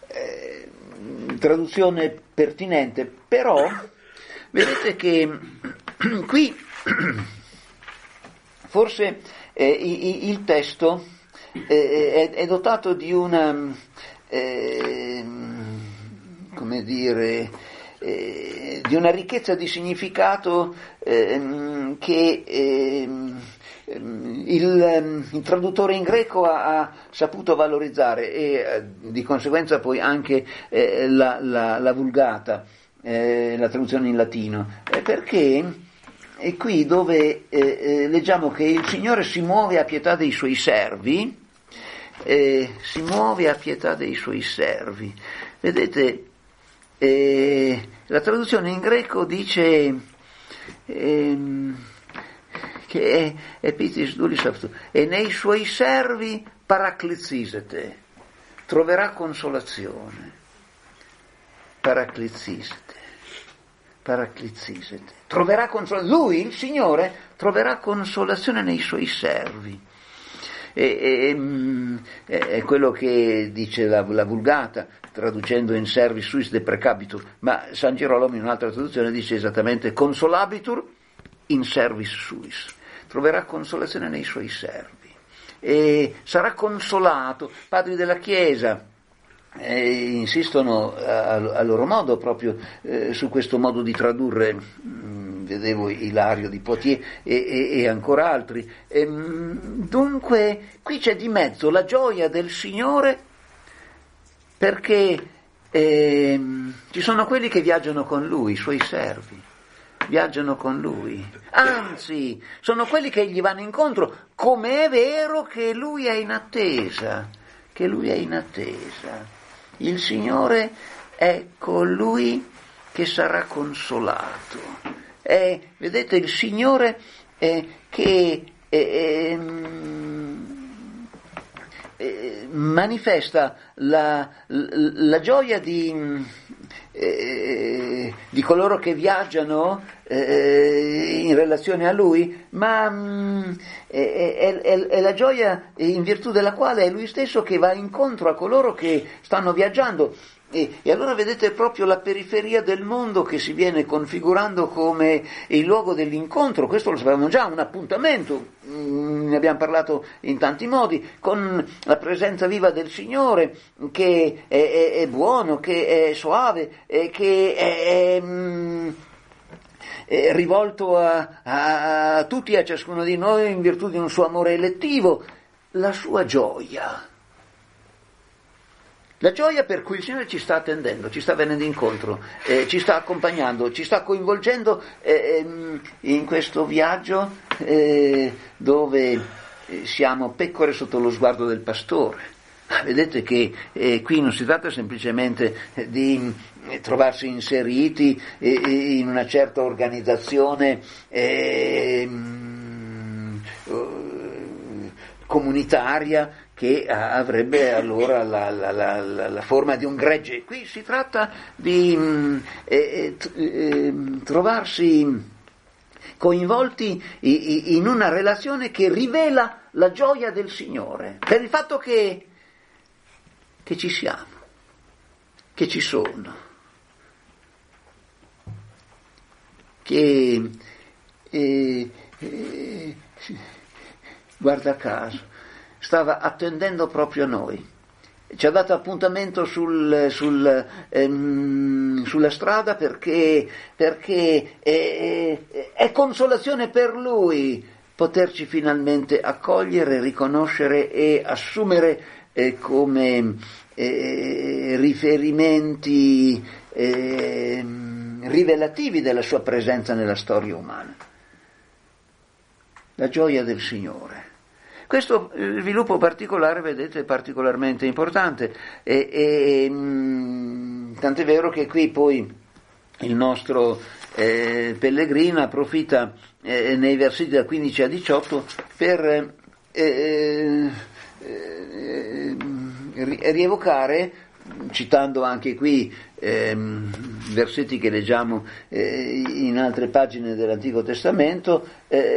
traduzione pertinente, però vedete che qui forse il testo è dotato di una, come dire, di una ricchezza di significato che il traduttore in greco ha saputo valorizzare, e di conseguenza poi anche la vulgata, la traduzione in latino, perché è qui dove leggiamo che il Signore si muove a pietà dei suoi servi, si muove a pietà dei suoi servi. vedete, la traduzione in greco dice che è pitis dulis e nei suoi servi paraclizisete, troverà consolazione, paraclizisete, troverà consolazione, lui, il Signore, troverà consolazione nei suoi servi. È quello che dice la Vulgata, traducendo in servis suis deprecabitur, ma San Girolamo in un'altra traduzione dice esattamente consolabitur in servis suis, troverà consolazione nei suoi servi e sarà consolato. Padri della Chiesa insistono a loro modo proprio su questo modo di tradurre, vedevo Ilario di Poitiers e ancora altri. Dunque qui c'è di mezzo la gioia del Signore, perché ci sono quelli che viaggiano con Lui, i Suoi servi, viaggiano con Lui, anzi sono quelli che gli vanno incontro, come è vero che Lui è in attesa, il Signore è colui che sarà consolato. Vedete, il Signore che manifesta la gioia di coloro che viaggiano in relazione a Lui, ma è la gioia in virtù della quale è Lui stesso che va incontro a coloro che stanno viaggiando. E allora vedete proprio la periferia del mondo che si viene configurando come il luogo dell'incontro. Questo lo sapevamo già, un appuntamento, ne abbiamo parlato in tanti modi, con la presenza viva del Signore, che è buono, che è soave, che è rivolto a tutti e a ciascuno di noi in virtù di un suo amore elettivo, la sua gioia. La gioia per cui il Signore ci sta attendendo, ci sta venendo incontro, ci sta accompagnando, ci sta coinvolgendo in questo viaggio dove siamo pecore sotto lo sguardo del pastore. Vedete che qui non si tratta semplicemente di trovarsi inseriti in una certa organizzazione comunitaria che avrebbe allora la forma di un gregge. Qui si tratta di trovarsi coinvolti in una relazione che rivela la gioia del Signore, per il fatto che ci siamo, che ci sono, che guarda caso stava attendendo proprio noi, ci ha dato appuntamento sulla strada perché è consolazione per Lui poterci finalmente accogliere, riconoscere e assumere come riferimenti rivelativi della sua presenza nella storia umana. La gioia del Signore. Questo sviluppo particolare, vedete, è particolarmente importante, tant'è vero che qui poi il nostro Pellegrino approfitta nei versetti da 15 a 18 per rievocare, citando anche qui versetti che leggiamo in altre pagine dell'Antico Testamento,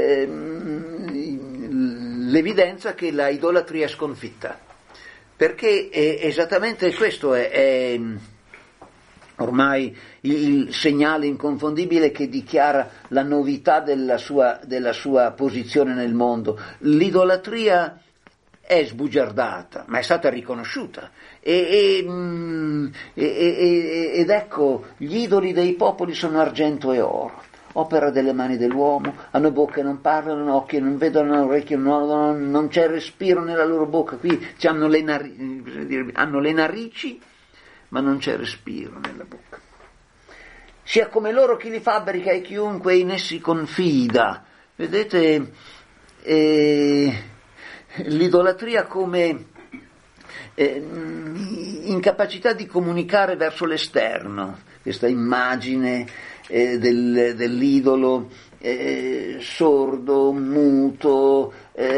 l'evidenza che la idolatria è sconfitta, perché esattamente questo è ormai il segnale inconfondibile che dichiara la novità della sua posizione nel mondo. L'idolatria è sbugiardata, ma è stata riconosciuta ed ecco, gli idoli dei popoli sono argento e oro, opera delle mani dell'uomo, hanno bocche e non parlano, occhi e non vedono, hanno orecchie e non c'è respiro nella loro bocca. Qui hanno le narici, ma non c'è respiro nella bocca. Sia come loro chi li fabbrica e chiunque in essi confida. Vedete, l'idolatria come incapacità di comunicare verso l'esterno, questa immagine dell'idolo sordo, muto,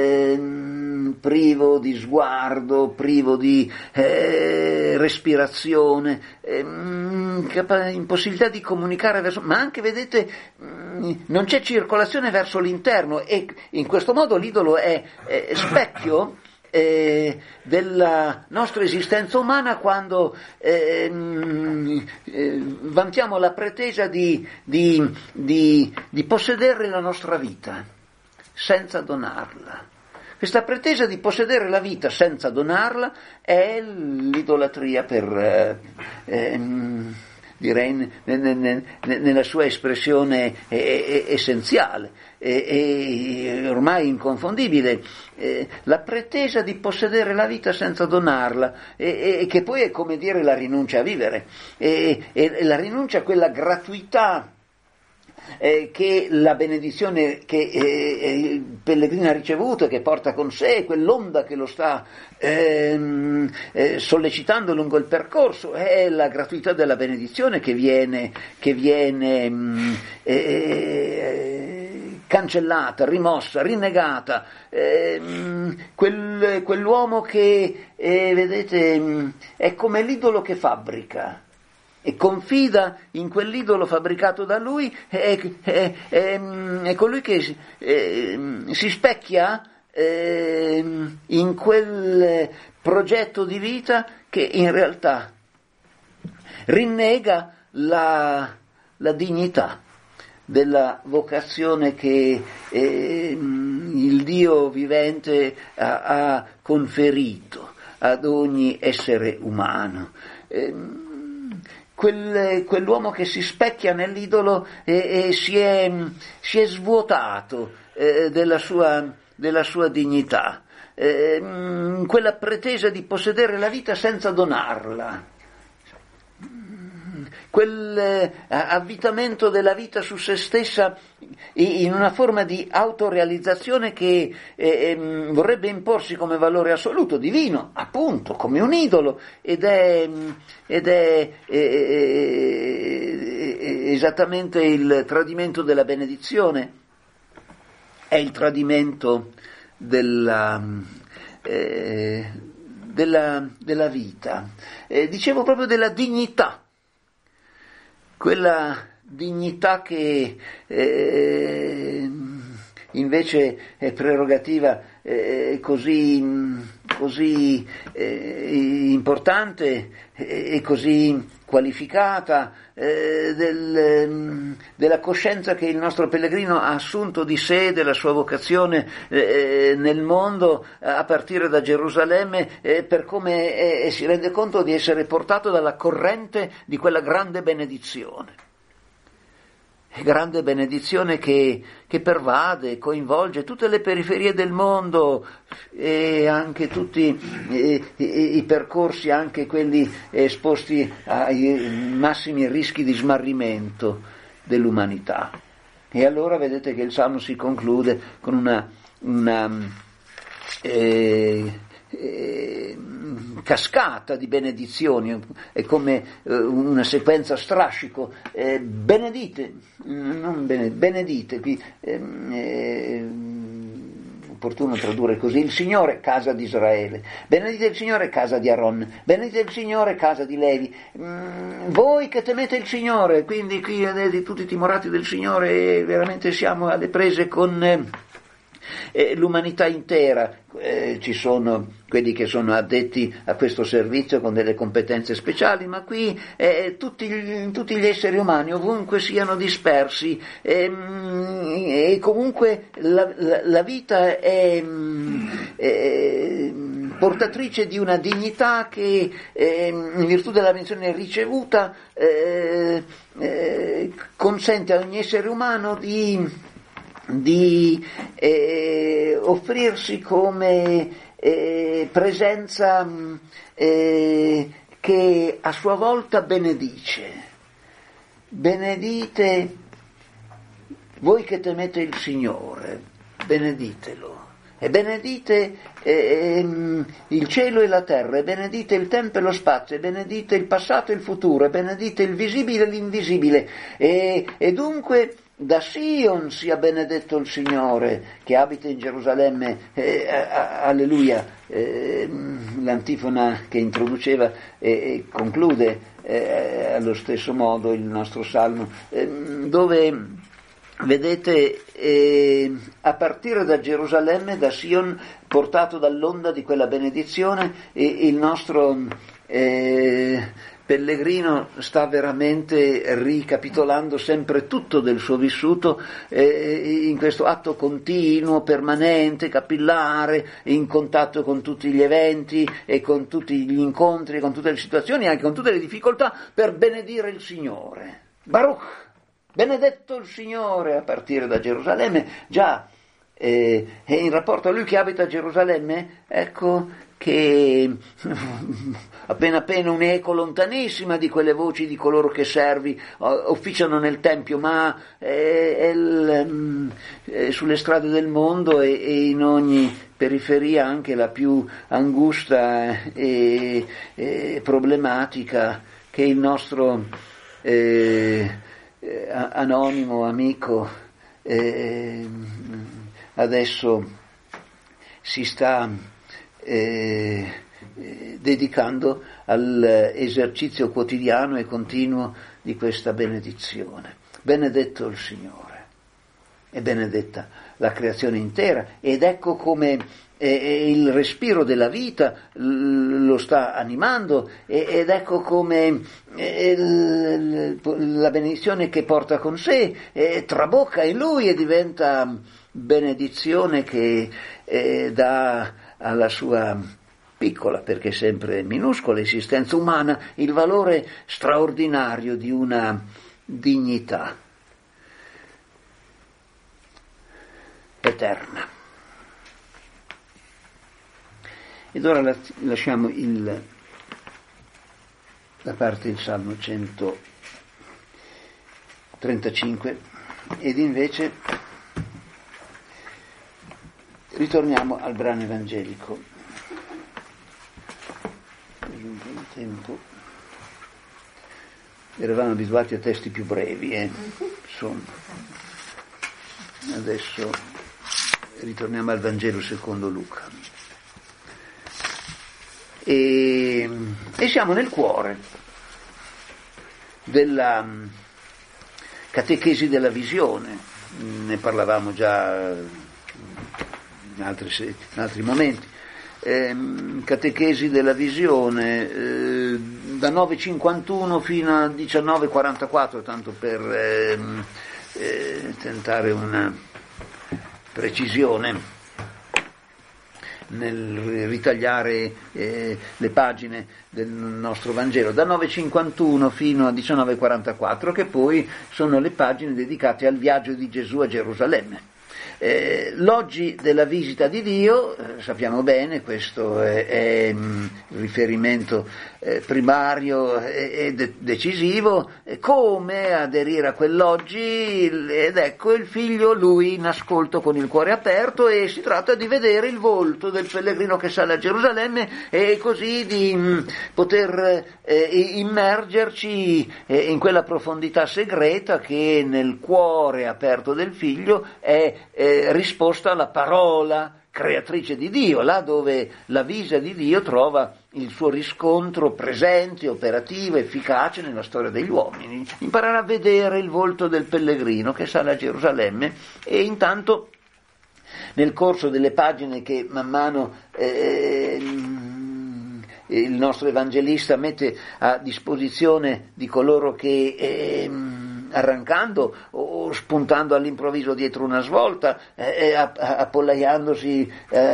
privo di sguardo, privo di respirazione, impossibilità di comunicare verso, ma anche, vedete, non c'è circolazione verso l'interno, e in questo modo l'idolo è specchio della nostra esistenza umana, quando vantiamo la pretesa di possedere la nostra vita senza donarla. Questa pretesa di possedere la vita senza donarla è l'idolatria, direi nella sua espressione essenziale e ormai inconfondibile, la pretesa di possedere la vita senza donarla, e che poi è come dire la rinuncia a vivere, e la rinuncia a quella gratuità che la benedizione che il pellegrino ha ricevuto e che porta con sé, quell'onda che lo sta sollecitando lungo il percorso, è la gratuità della benedizione che viene cancellata, rimossa, rinnegata. Quell'uomo che, vedete, è come l'idolo che fabbrica e confida in quell'idolo fabbricato da lui, è colui che si specchia in quel progetto di vita che in realtà rinnega la dignità della vocazione che il Dio vivente ha conferito ad ogni essere umano. Quell'uomo che si specchia nell'idolo e si è svuotato della sua dignità, quella pretesa di possedere la vita senza donarla, quell'avvitamento della vita su se stessa in una forma di autorealizzazione che vorrebbe imporsi come valore assoluto, divino, appunto, come un idolo, ed è esattamente il tradimento della benedizione, è il tradimento della vita, dicevo proprio della dignità, quella dignità che invece è prerogativa così importante e così qualificata della coscienza che il nostro pellegrino ha assunto di sé, della sua vocazione nel mondo, a partire da Gerusalemme, per come si rende conto di essere portato dalla corrente di quella grande benedizione che pervade, coinvolge tutte le periferie del mondo e anche tutti i percorsi, anche quelli esposti ai massimi rischi di smarrimento dell'umanità. E allora vedete che il Salmo si conclude con una cascata di benedizioni, è come una sequenza a strascico, benedite, qui opportuno tradurre così: il Signore, casa di Israele, benedite il Signore, casa di Aaron, benedite il Signore, casa di Levi, voi che temete il Signore. Quindi qui vedete tutti i timorati del Signore, veramente siamo alle prese con l'umanità intera. Ci sono quelli che sono addetti a questo servizio con delle competenze speciali, ma qui tutti gli esseri umani, ovunque siano dispersi, e comunque la vita è portatrice di una dignità che in virtù della benedizione ricevuta consente a ogni essere umano di offrirsi come presenza che a sua volta benedice. Benedite voi che temete il Signore, beneditelo. e benedite il cielo e la terra, e benedite il tempo e lo spazio, e benedite il passato e il futuro, e benedite il visibile e l'invisibile, e dunque da Sion sia benedetto il Signore che abita in Gerusalemme, alleluia. L'antifona che introduceva e conclude allo stesso modo il nostro salmo, dove vedete a partire da Gerusalemme, da Sion, portato dall'onda di quella benedizione, il nostro pellegrino sta veramente ricapitolando sempre tutto del suo vissuto in questo atto continuo, permanente, capillare, in contatto con tutti gli eventi e con tutti gli incontri, con tutte le situazioni, anche con tutte le difficoltà, per benedire il Signore. Baruch, benedetto il Signore, a partire da Gerusalemme, già, e in rapporto a Lui che abita a Gerusalemme, ecco che appena un'eco lontanissima di quelle voci di coloro che servi officiano nel Tempio, ma sulle strade del mondo e in ogni periferia, anche la più angusta e problematica, che il nostro anonimo amico adesso si sta dedicando all'esercizio quotidiano e continuo di questa benedizione. Benedetto il Signore, e benedetta la creazione intera, ed ecco come il respiro della vita lo sta animando, ed ecco come la benedizione che porta con sé trabocca in lui e diventa benedizione che dà alla sua piccola, perché sempre minuscola, esistenza umana il valore straordinario di una dignità eterna. Ed ora lasciamo da parte il Salmo 135 ed invece ritorniamo al brano evangelico. È giunto il tempo. Eravamo abituati a testi più brevi, insomma. Adesso ritorniamo al Vangelo secondo Luca. E siamo nel cuore della catechesi della visione. Ne parlavamo già in altri momenti. Catechesi della visione da 9.51 fino a 19.44, tanto per tentare una precisione nel ritagliare le pagine del nostro Vangelo, da 9.51 fino a 19.44, che poi sono le pagine dedicate al viaggio di Gesù a Gerusalemme. L'oggi della visita di Dio, sappiamo bene, questo è il riferimento primario e decisivo, come aderire a quell'oggi, ed ecco il figlio, lui in ascolto con il cuore aperto, e si tratta di vedere il volto del pellegrino che sale a Gerusalemme e così di poter immergerci in quella profondità segreta che nel cuore aperto del figlio è risposta alla parola creatrice di Dio, là dove la vita di Dio trova il suo riscontro presente, operativo, efficace nella storia degli uomini. Imparare a vedere il volto del pellegrino che sale a Gerusalemme, e intanto nel corso delle pagine che man mano il nostro evangelista mette a disposizione di coloro che arrancando o spuntando all'improvviso dietro una svolta, appollaiandosi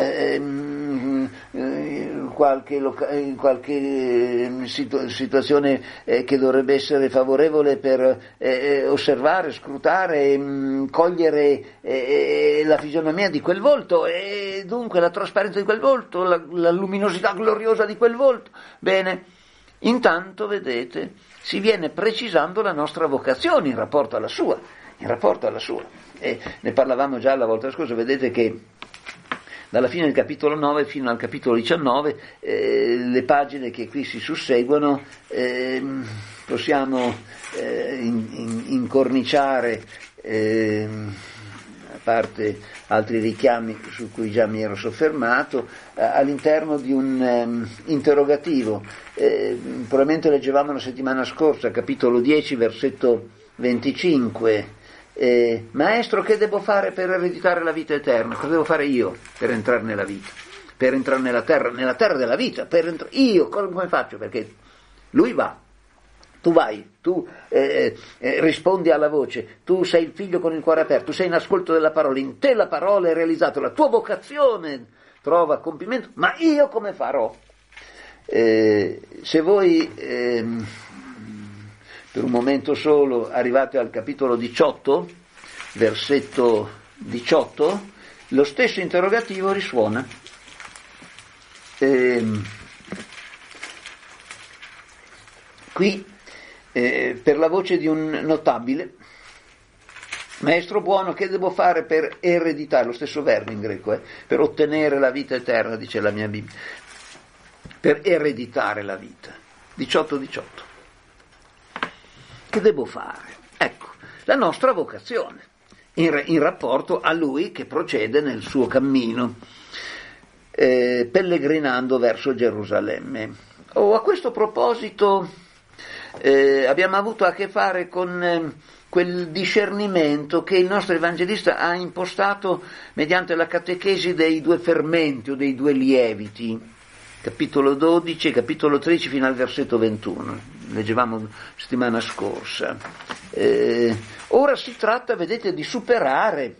in qualche situazione che dovrebbe essere favorevole per osservare, scrutare, cogliere la fisionomia di quel volto, e dunque la trasparenza di quel volto, la luminosità gloriosa di quel volto. Bene, intanto vedete, si viene precisando la nostra vocazione in rapporto alla sua. E ne parlavamo già la volta scorsa. Vedete che dalla fine del capitolo 9 fino al capitolo 19, le pagine che qui si susseguono, possiamo incorniciare, a parte altri richiami su cui già mi ero soffermato, all'interno di un interrogativo. Probabilmente leggevamo la settimana scorsa, capitolo 10, versetto 25. Maestro, che devo fare per ereditare la vita eterna? Cosa devo fare io per entrare nella vita? Per entrare nella terra della vita? Io come faccio? Perché lui va, tu vai, tu rispondi alla voce, tu sei il figlio con il cuore aperto, tu sei in ascolto della parola, in te la parola è realizzata, la tua vocazione trova compimento, ma io come farò? Se voi per un momento solo arrivate al capitolo 18, versetto 18, lo stesso interrogativo risuona. Qui per la voce di un notabile: maestro buono, che devo fare per ereditare? Lo stesso verbo in greco, per ottenere la vita eterna, dice la mia Bibbia, per ereditare la vita. 18. Che devo fare? Ecco, la nostra vocazione in rapporto a lui che procede nel suo cammino, pellegrinando verso Gerusalemme. A questo proposito abbiamo avuto a che fare con quel discernimento che il nostro evangelista ha impostato mediante la catechesi dei due fermenti o dei due lieviti, capitolo 12 e capitolo 13 fino al versetto 21, leggevamo settimana scorsa. Ora si tratta, vedete, di superare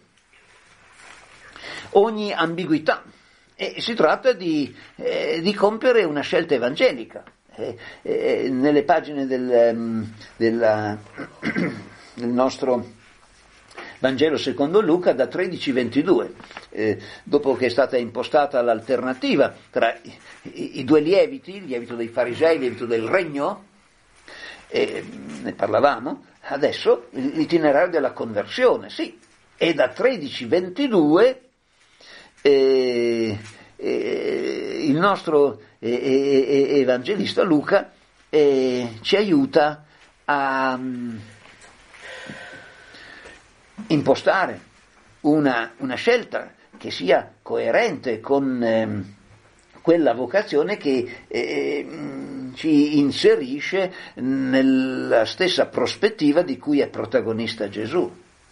ogni ambiguità e si tratta di compiere una scelta evangelica. Nelle pagine del nostro Vangelo secondo Luca, da 13-22, dopo che è stata impostata l'alternativa tra i due lieviti, il lievito dei farisei, il lievito del regno, ne parlavamo, adesso l'itinerario della conversione, sì, e da 13-22 il nostro evangelista Luca ci aiuta a impostare una scelta che sia coerente con quella vocazione che ci inserisce nella stessa prospettiva di cui è protagonista Gesù.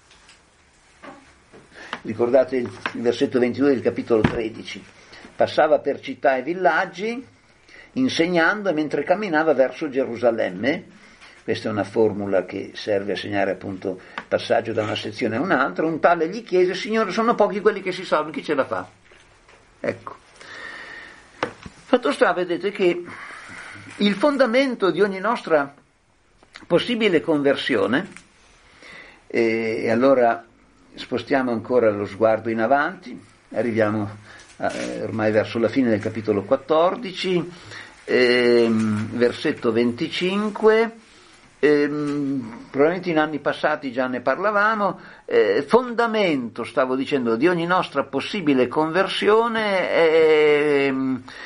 Ricordate il versetto 22 del capitolo 13. Passava per città e villaggi, insegnando, e mentre camminava verso Gerusalemme, questa è una formula che serve a segnare appunto il passaggio da una sezione a un'altra, un tale gli chiese: Signore, sono pochi quelli che si salvano, chi ce la fa? Ecco. Fatto sta, vedete, che il fondamento di ogni nostra possibile conversione, e allora spostiamo ancora lo sguardo in avanti, arriviamo ormai verso la fine del capitolo 14, versetto 25, probabilmente in anni passati già ne parlavamo, fondamento, stavo dicendo, di ogni nostra possibile conversione è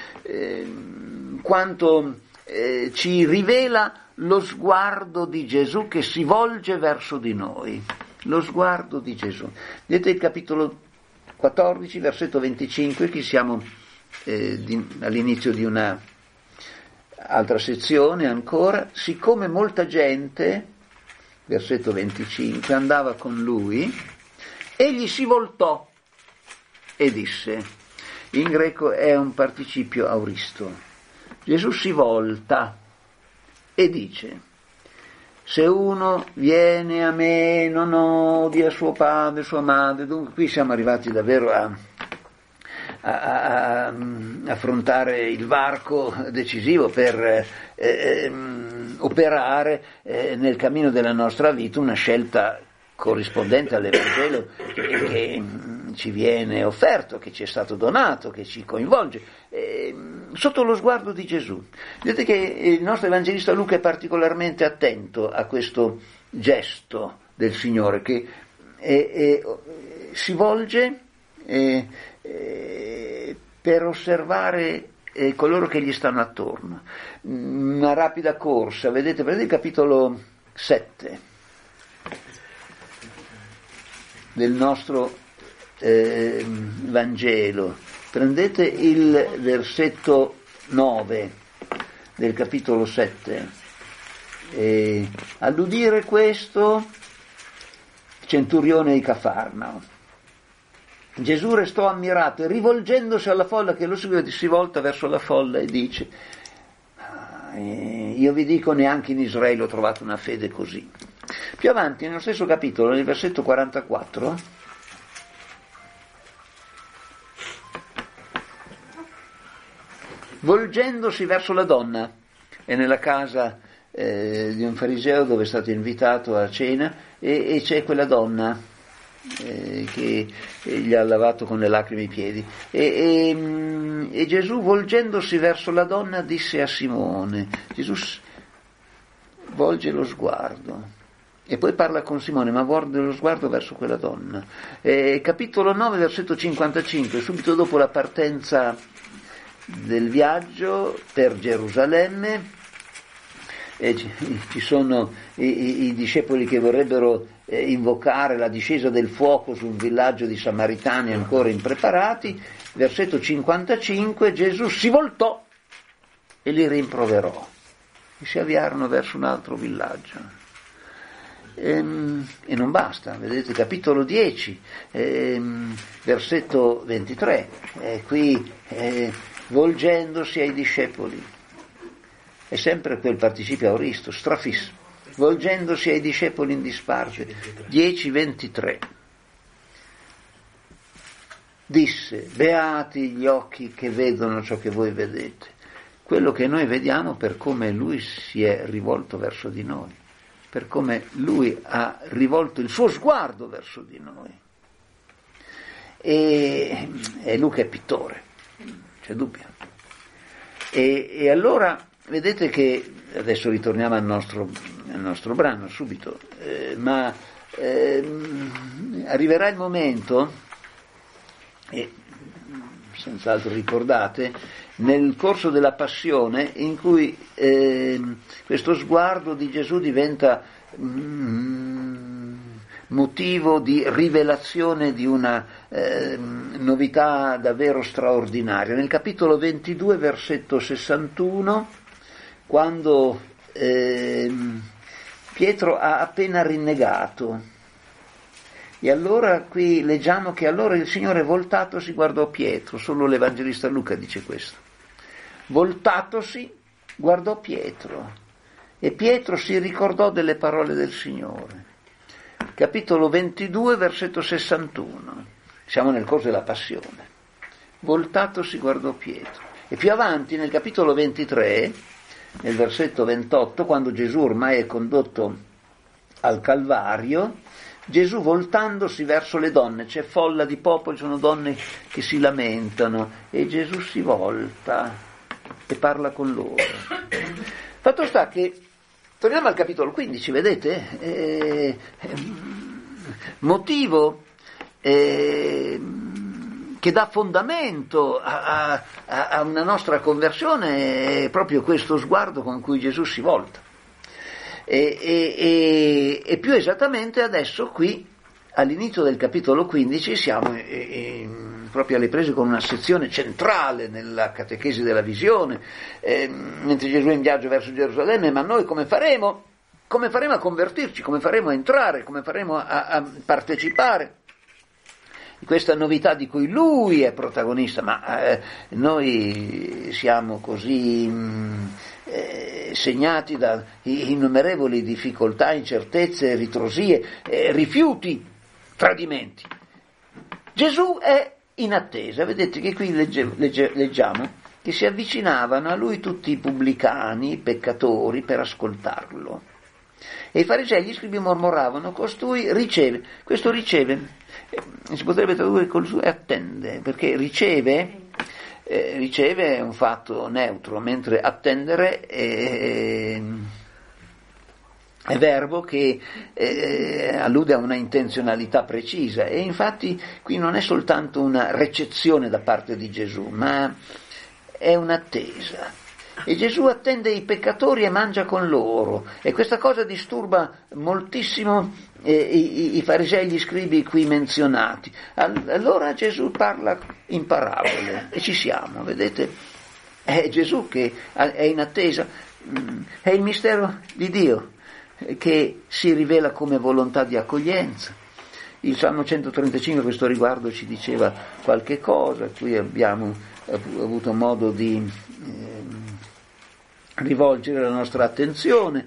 quanto ci rivela lo sguardo di Gesù che si volge verso di noi, lo sguardo di Gesù. Vedete il capitolo 14, versetto 25, qui siamo all'inizio di una altra sezione ancora. Siccome molta gente, versetto 25, andava con lui, egli si voltò e disse, in greco è un participio auristo, Gesù si volta e dice: se uno viene a me non odia suo padre, sua madre. Dunque qui siamo arrivati davvero a affrontare il varco decisivo per operare nel cammino della nostra vita una scelta corrispondente all'Evangelo che ci viene offerto, che ci è stato donato, che ci coinvolge, sotto lo sguardo di Gesù. Vedete che il nostro evangelista Luca è particolarmente attento a questo gesto del Signore che si volge per osservare coloro che gli stanno attorno. Una rapida corsa, vedete, prendete il capitolo 7 del nostro Vangelo, prendete il versetto 9 del capitolo 7. All'udire questo, centurione di Cafarnao, Gesù restò ammirato e rivolgendosi alla folla che lo seguiva si volta verso la folla e dice: io vi dico, neanche in Israele ho trovato una fede così. Più avanti nello stesso capitolo, nel versetto 44, volgendosi verso la donna, è nella casa di un fariseo dove è stato invitato a cena, e c'è quella donna che gli ha lavato con le lacrime i piedi, e Gesù, volgendosi verso la donna, disse a Simone, Gesù volge lo sguardo e poi parla con Simone, ma volge lo sguardo verso quella donna. Capitolo 9, versetto 55, subito dopo la partenza del viaggio per Gerusalemme, ci sono i discepoli che vorrebbero invocare la discesa del fuoco su un villaggio di Samaritani ancora impreparati. Versetto 55, Gesù si voltò e li rimproverò e si avviarono verso un altro villaggio. E non basta, vedete, capitolo 10, versetto 23, qui volgendosi ai discepoli, è sempre quel participio aoristo, strafis, volgendosi ai discepoli in disparte, 10:23, disse: beati gli occhi che vedono ciò che voi vedete, quello che noi vediamo per come lui si è rivolto verso di noi, per come lui ha rivolto il suo sguardo verso di noi. E Luca è pittore, c'è dubbio. E allora vedete che adesso ritorniamo al nostro brano subito, ma arriverà il momento, e senz'altro ricordate, nel corso della passione, in cui questo sguardo di Gesù diventa motivo di rivelazione di una novità davvero straordinaria. Nel capitolo 22, versetto 61, quando Pietro ha appena rinnegato, e allora qui leggiamo che allora il Signore, voltatosi, guardò Pietro. Solo l'Evangelista Luca dice questo: voltatosi guardò Pietro, e Pietro si ricordò delle parole del Signore. Capitolo 22, versetto 61, siamo nel corso della passione. Voltatosi guardò Pietro. E più avanti nel capitolo 23, nel versetto 28, quando Gesù ormai è condotto al Calvario, Gesù, voltandosi verso le donne, c'è folla di popoli, sono donne che si lamentano, e Gesù si volta e parla con loro. Fatto sta che, torniamo al capitolo 15, vedete? Motivo che dà fondamento a una nostra conversione è proprio questo sguardo con cui Gesù si volta. E più esattamente adesso qui all'inizio del capitolo 15 siamo proprio alle prese con una sezione centrale nella catechesi della visione, mentre Gesù è in viaggio verso Gerusalemme. Ma noi come faremo a convertirci, come faremo a entrare, come faremo a partecipare di questa novità di cui lui è protagonista? Ma noi siamo così segnati da innumerevoli difficoltà, incertezze, ritrosie, rifiuti, tradimenti. Gesù è in attesa. Vedete che qui leggiamo che si avvicinavano a lui tutti i pubblicani, i peccatori, per ascoltarlo. E i farisei e gli scribi mormoravano: costui riceve. Questo riceve si potrebbe tradurre con suo attende, perché riceve è un fatto neutro, mentre attendere è è verbo che allude a una intenzionalità precisa, e infatti qui non è soltanto una recezione da parte di Gesù, ma è un'attesa. E Gesù attende i peccatori e mangia con loro, e questa cosa disturba moltissimo i farisei e gli scribi qui menzionati. Allora Gesù parla in parabole, e ci siamo, vedete? È Gesù che è in attesa, è il mistero di Dio che si rivela come volontà di accoglienza. Il Salmo 135 a questo riguardo ci diceva qualche cosa, qui abbiamo avuto modo di rivolgere la nostra attenzione.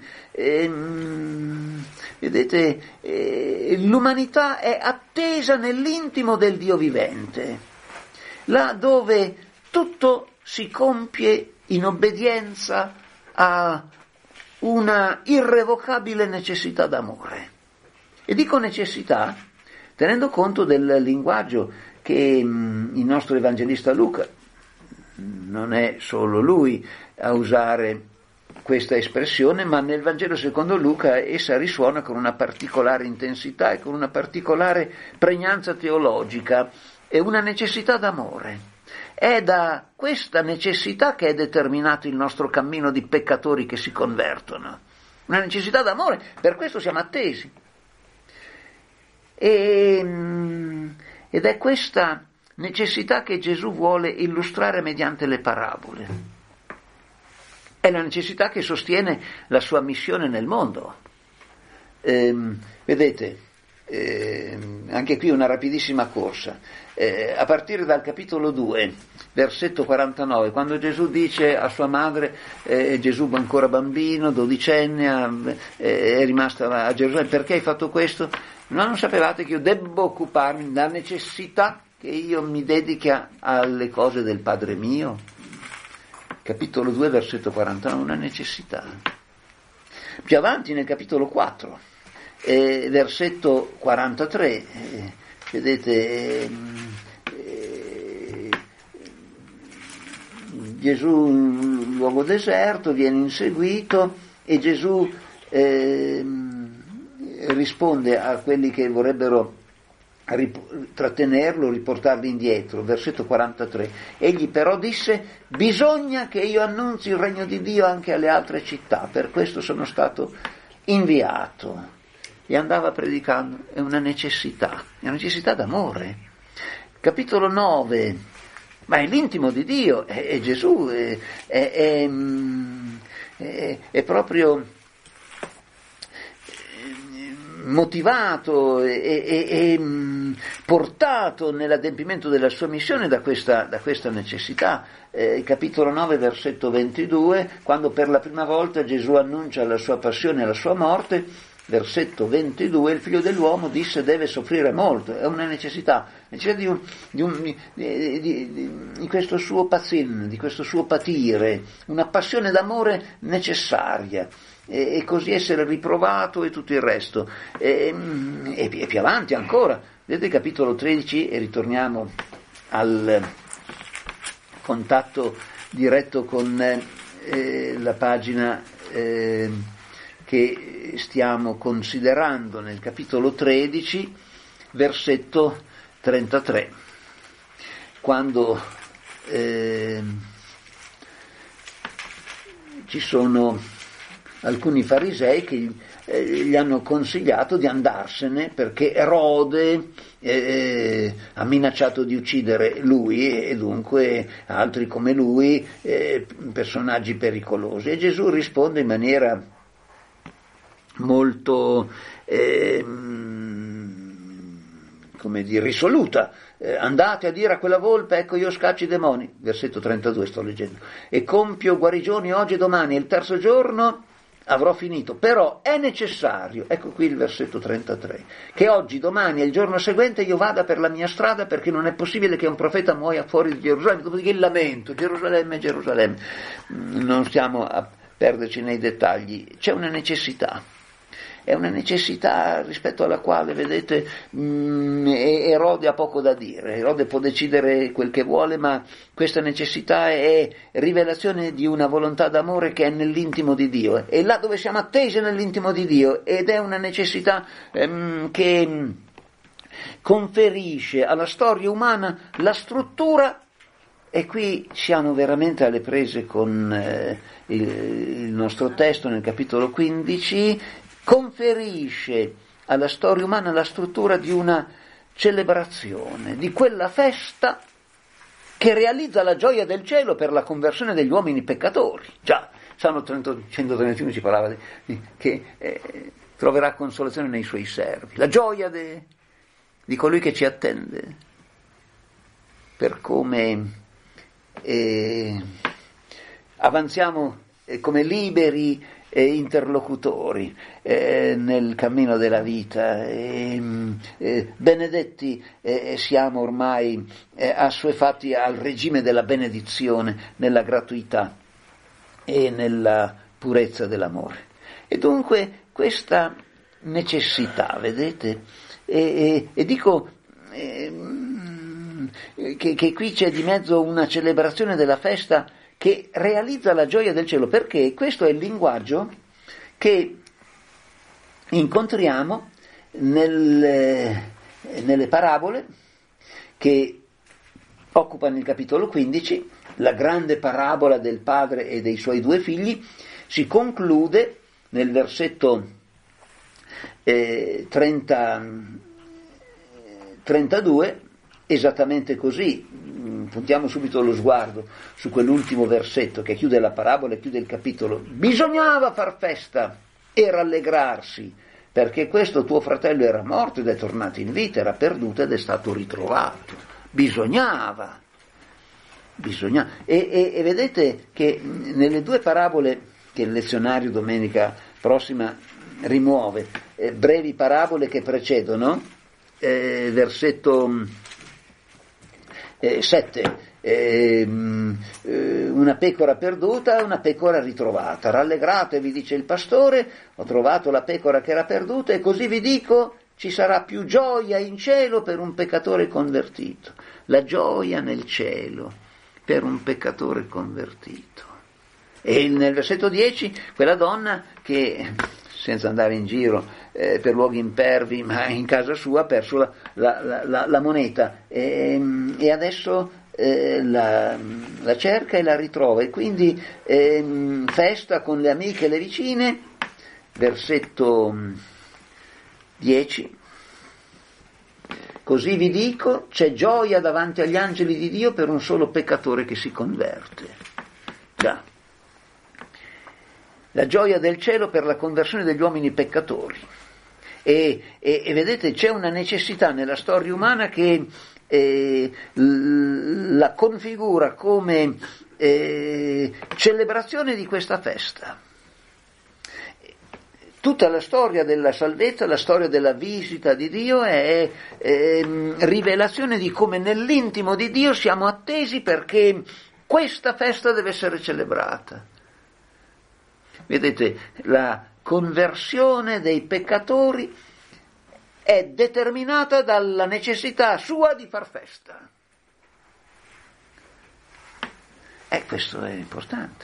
Vedete, l'umanità è attesa nell'intimo del Dio vivente, là dove tutto si compie in obbedienza a una irrevocabile necessità d'amore. E dico necessità tenendo conto del linguaggio che il nostro evangelista Luca, non è solo lui a usare questa espressione, ma nel Vangelo secondo Luca essa risuona con una particolare intensità e con una particolare pregnanza teologica, è una necessità d'amore. È da questa necessità che è determinato il nostro cammino di peccatori che si convertono, una necessità d'amore, per questo siamo attesi. Ed è questa necessità che Gesù vuole illustrare mediante le parabole. È la necessità che sostiene la sua missione nel mondo. Vedete, anche qui una rapidissima corsa. A partire dal capitolo 2, versetto 49, quando Gesù dice a sua madre, Gesù ancora bambino, dodicenne, è rimasto a Gerusalemme, perché hai fatto questo? Non sapevate che io debbo occuparmi della necessità che io mi dedichi alle cose del Padre mio? Capitolo 2, versetto 49, una necessità. Più avanti nel capitolo 4, versetto 43, vedete, Gesù in luogo deserto viene inseguito e Gesù risponde a quelli che vorrebbero trattenerlo, riportarlo indietro. Versetto 43, egli però disse: bisogna che io annunzi il regno di Dio anche alle altre città, per questo sono stato inviato. E andava predicando, è una necessità d'amore. Capitolo 9, ma è l'intimo di Dio, è Gesù, è proprio motivato e portato nell'adempimento della sua missione da questa necessità. Capitolo 9, versetto 22, quando per la prima volta Gesù annuncia la sua passione e la sua morte, versetto 22, il figlio dell'uomo disse deve soffrire molto, è una necessità di questo suo pazzin, di questo suo patire, una passione d'amore necessaria, e così essere riprovato e tutto il resto. E più avanti ancora, vedete capitolo 13, e ritorniamo al contatto diretto con la pagina che stiamo considerando, nel capitolo 13, versetto 33, quando ci sono alcuni farisei che gli hanno consigliato di andarsene perché Erode ha minacciato di uccidere lui e dunque altri come lui, personaggi pericolosi. E Gesù risponde in maniera molto risoluta: andate a dire a quella volpe, ecco io scaccio i demoni, versetto 32 sto leggendo, e compio guarigioni oggi e domani, e il terzo giorno avrò finito. Però è necessario, ecco qui il versetto 33, che oggi, domani e il giorno seguente io vada per la mia strada, perché non è possibile che un profeta muoia fuori di Gerusalemme. Dopodiché il lamento, Gerusalemme, Gerusalemme. Non stiamo a perderci nei dettagli, c'è una necessità. è una necessità rispetto alla quale, vedete, Erode ha poco da dire. Erode può decidere quel che vuole, ma questa necessità è rivelazione di una volontà d'amore che è nell'intimo di Dio, è là dove siamo attesi nell'intimo di Dio, ed è una necessità che conferisce alla storia umana la struttura. E qui siamo veramente alle prese con il nostro testo nel capitolo 15, conferisce alla storia umana la struttura di una celebrazione, di quella festa che realizza la gioia del cielo per la conversione degli uomini peccatori. Già, Salmo 131 ci parlava che troverà consolazione nei suoi servi, la gioia di colui che ci attende, per come avanziamo come liberi interlocutori nel cammino della vita, benedetti siamo ormai assuefatti al regime della benedizione, nella gratuità e nella purezza dell'amore. E dunque questa necessità, vedete, e dico che qui c'è di mezzo una celebrazione della festa che realizza la gioia del cielo, perché questo è il linguaggio che incontriamo nelle parabole che occupano il capitolo 15, la grande parabola del padre e dei suoi due figli. Si conclude nel versetto 32, esattamente così. Puntiamo subito lo sguardo su quell'ultimo versetto che chiude la parabola e chiude il capitolo. Bisognava far festa e rallegrarsi, perché questo tuo fratello era morto ed è tornato in vita, era perduto ed è stato ritrovato. Bisognava. E vedete che nelle due parabole che il lezionario domenica prossima rimuove, brevi parabole che precedono, versetto 7, una pecora perduta e una pecora ritrovata. Rallegratevi, dice il pastore, ho trovato la pecora che era perduta, e così vi dico, ci sarà più gioia in cielo per un peccatore convertito. La gioia nel cielo per un peccatore convertito. E nel versetto 10 quella donna che, senza andare in giro per luoghi impervi, ma in casa sua, ha perso la moneta e adesso la cerca e la ritrova, e quindi festa con le amiche e le vicine. Versetto 10: così vi dico, c'è gioia davanti agli angeli di Dio per un solo peccatore che si converte. Già, la gioia del cielo per la conversione degli uomini peccatori. E vedete, c'è una necessità nella storia umana che la configura come celebrazione di questa festa. Tutta la storia della salvezza, la storia della visita di Dio è rivelazione di come nell'intimo di Dio siamo attesi perché questa festa deve essere celebrata. Vedete, la conversione dei peccatori è determinata dalla necessità sua di far festa. Questo è importante.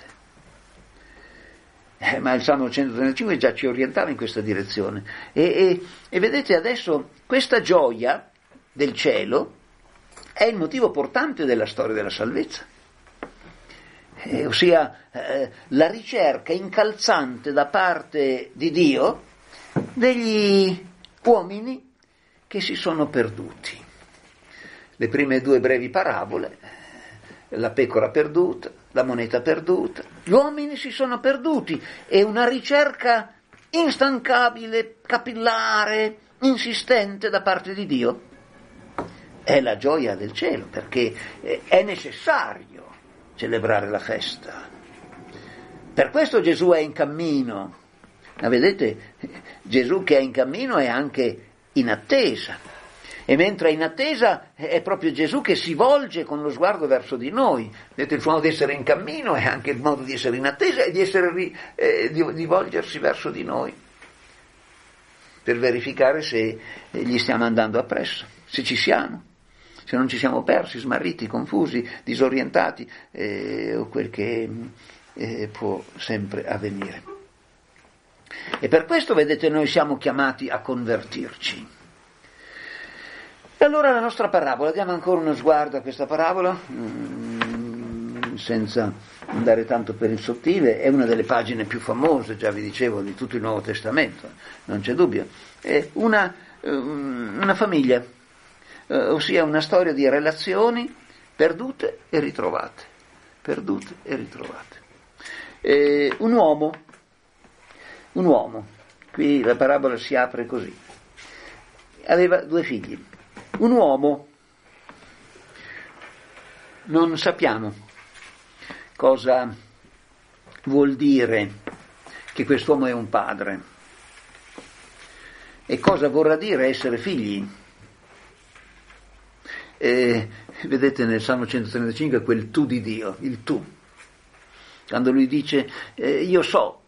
Ma il Salmo 135 già ci orientava in questa direzione. E vedete adesso, questa gioia del cielo è il motivo portante della storia della salvezza. Ossia la ricerca incalzante da parte di Dio degli uomini che si sono perduti. Le prime due brevi parabole, la pecora perduta, la moneta perduta, gli uomini si sono perduti, e una ricerca instancabile, capillare, insistente da parte di Dio è la gioia del cielo, perché è necessario celebrare la festa. Per questo Gesù è in cammino. Ma vedete, Gesù che è in cammino è anche in attesa. E mentre è in attesa è proprio Gesù che si volge con lo sguardo verso di noi. Vedete, il suo modo di essere in cammino è anche il modo di essere in attesa e di volgersi verso di noi. per verificare se gli stiamo andando appresso, se ci siamo, se non ci siamo persi, smarriti, confusi, disorientati, o quel che può sempre avvenire. E per questo, vedete, noi siamo chiamati a convertirci. E allora la nostra parabola, diamo ancora uno sguardo a questa parabola, senza andare tanto per il sottile, è una delle pagine più famose, già vi dicevo, di tutto il Nuovo Testamento, non c'è dubbio. È una famiglia, ossia una storia di relazioni perdute e ritrovate, perdute e ritrovate. Un uomo, qui la parabola si apre così, aveva 2 figli. Un uomo, non sappiamo cosa vuol dire che quest'uomo è un padre e cosa vorrà dire essere figli. Vedete nel Salmo 135 quel tu di Dio, il tu, quando lui dice io so.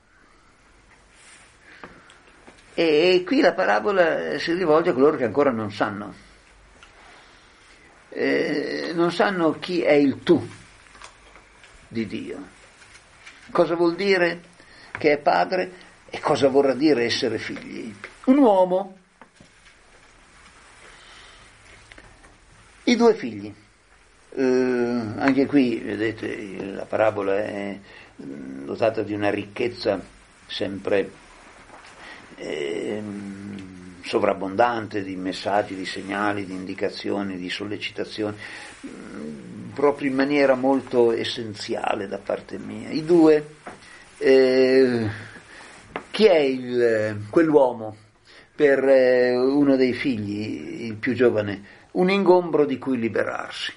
E qui la parabola si rivolge a coloro che ancora non sanno chi è il tu di Dio, cosa vuol dire che è padre e cosa vorrà dire essere figli. Un uomo, i 2 figli, anche qui vedete la parabola è dotata di una ricchezza sempre sovrabbondante di messaggi, di segnali, di indicazioni, di sollecitazioni, proprio in maniera molto essenziale da parte mia. I 2, chi è quell'uomo per uno dei figli, il più giovane? Un ingombro di cui liberarsi.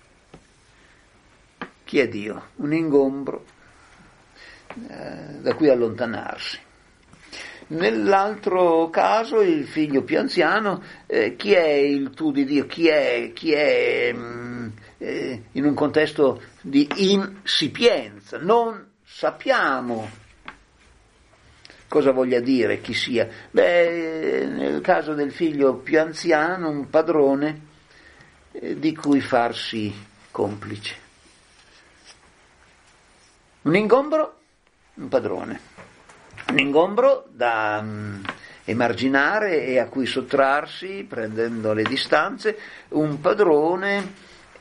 Chi è Dio? Un ingombro da cui allontanarsi. Nell'altro caso il figlio più anziano, chi è il tu di Dio? Chi è in un contesto di insipienza? Non sappiamo cosa voglia dire chi sia. Nel caso del figlio più anziano, un padrone di cui farsi complice. Un ingombro, un padrone. Un ingombro da emarginare e a cui sottrarsi prendendo le distanze, un padrone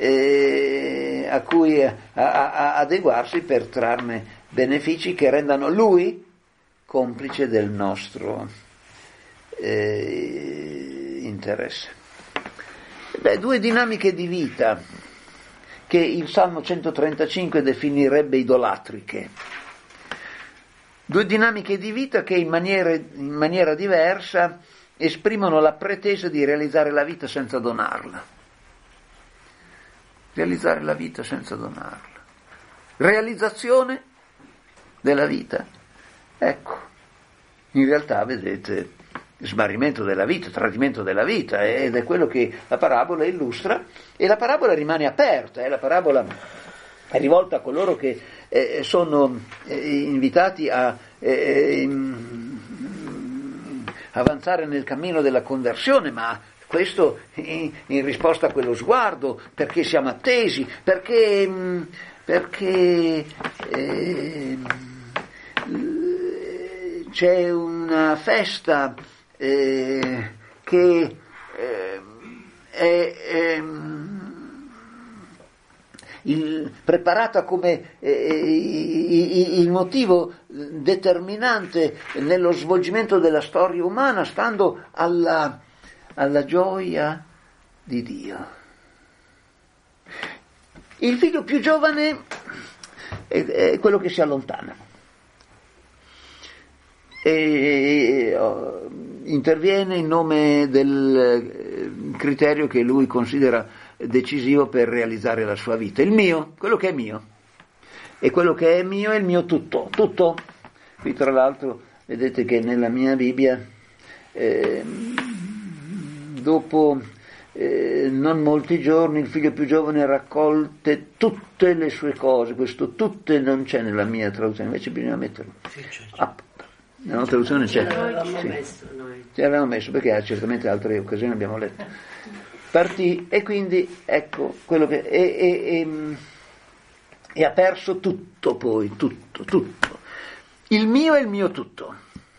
a cui adeguarsi per trarne benefici che rendano lui complice del nostro interesse. 2 dinamiche di vita che il Salmo 135 definirebbe idolatriche. 2 dinamiche di vita che in maniera diversa esprimono la pretesa di realizzare la vita senza donarla. Realizzare la vita senza donarla. Realizzazione della vita. Ecco, in realtà vedete smarrimento della vita, tradimento della vita, ed è quello che la parabola illustra, e la parabola rimane aperta, la parabola è rivolta a coloro che sono invitati a avanzare nel cammino della conversione, ma questo in risposta a quello sguardo, perché siamo attesi, perché c'è una festa che è preparata come il motivo determinante nello svolgimento della storia umana, stando alla gioia di Dio. Il figlio più giovane è quello che si allontana e interviene in nome del criterio che lui considera decisivo per realizzare la sua vita. Il mio, quello che è mio, e quello che è mio è il mio tutto. Qui tra l'altro vedete che nella mia Bibbia dopo non molti giorni il figlio più giovane raccolte tutte le sue cose. Questo tutte non c'è nella mia traduzione, invece bisogna metterlo. nella nostra traduzione c'è. L'avevamo messo noi. Ce l'avevamo messo perché certamente altre occasioni abbiamo letto. Partì e quindi ecco quello che e ha perso tutto poi, tutto. Il mio è il mio tutto.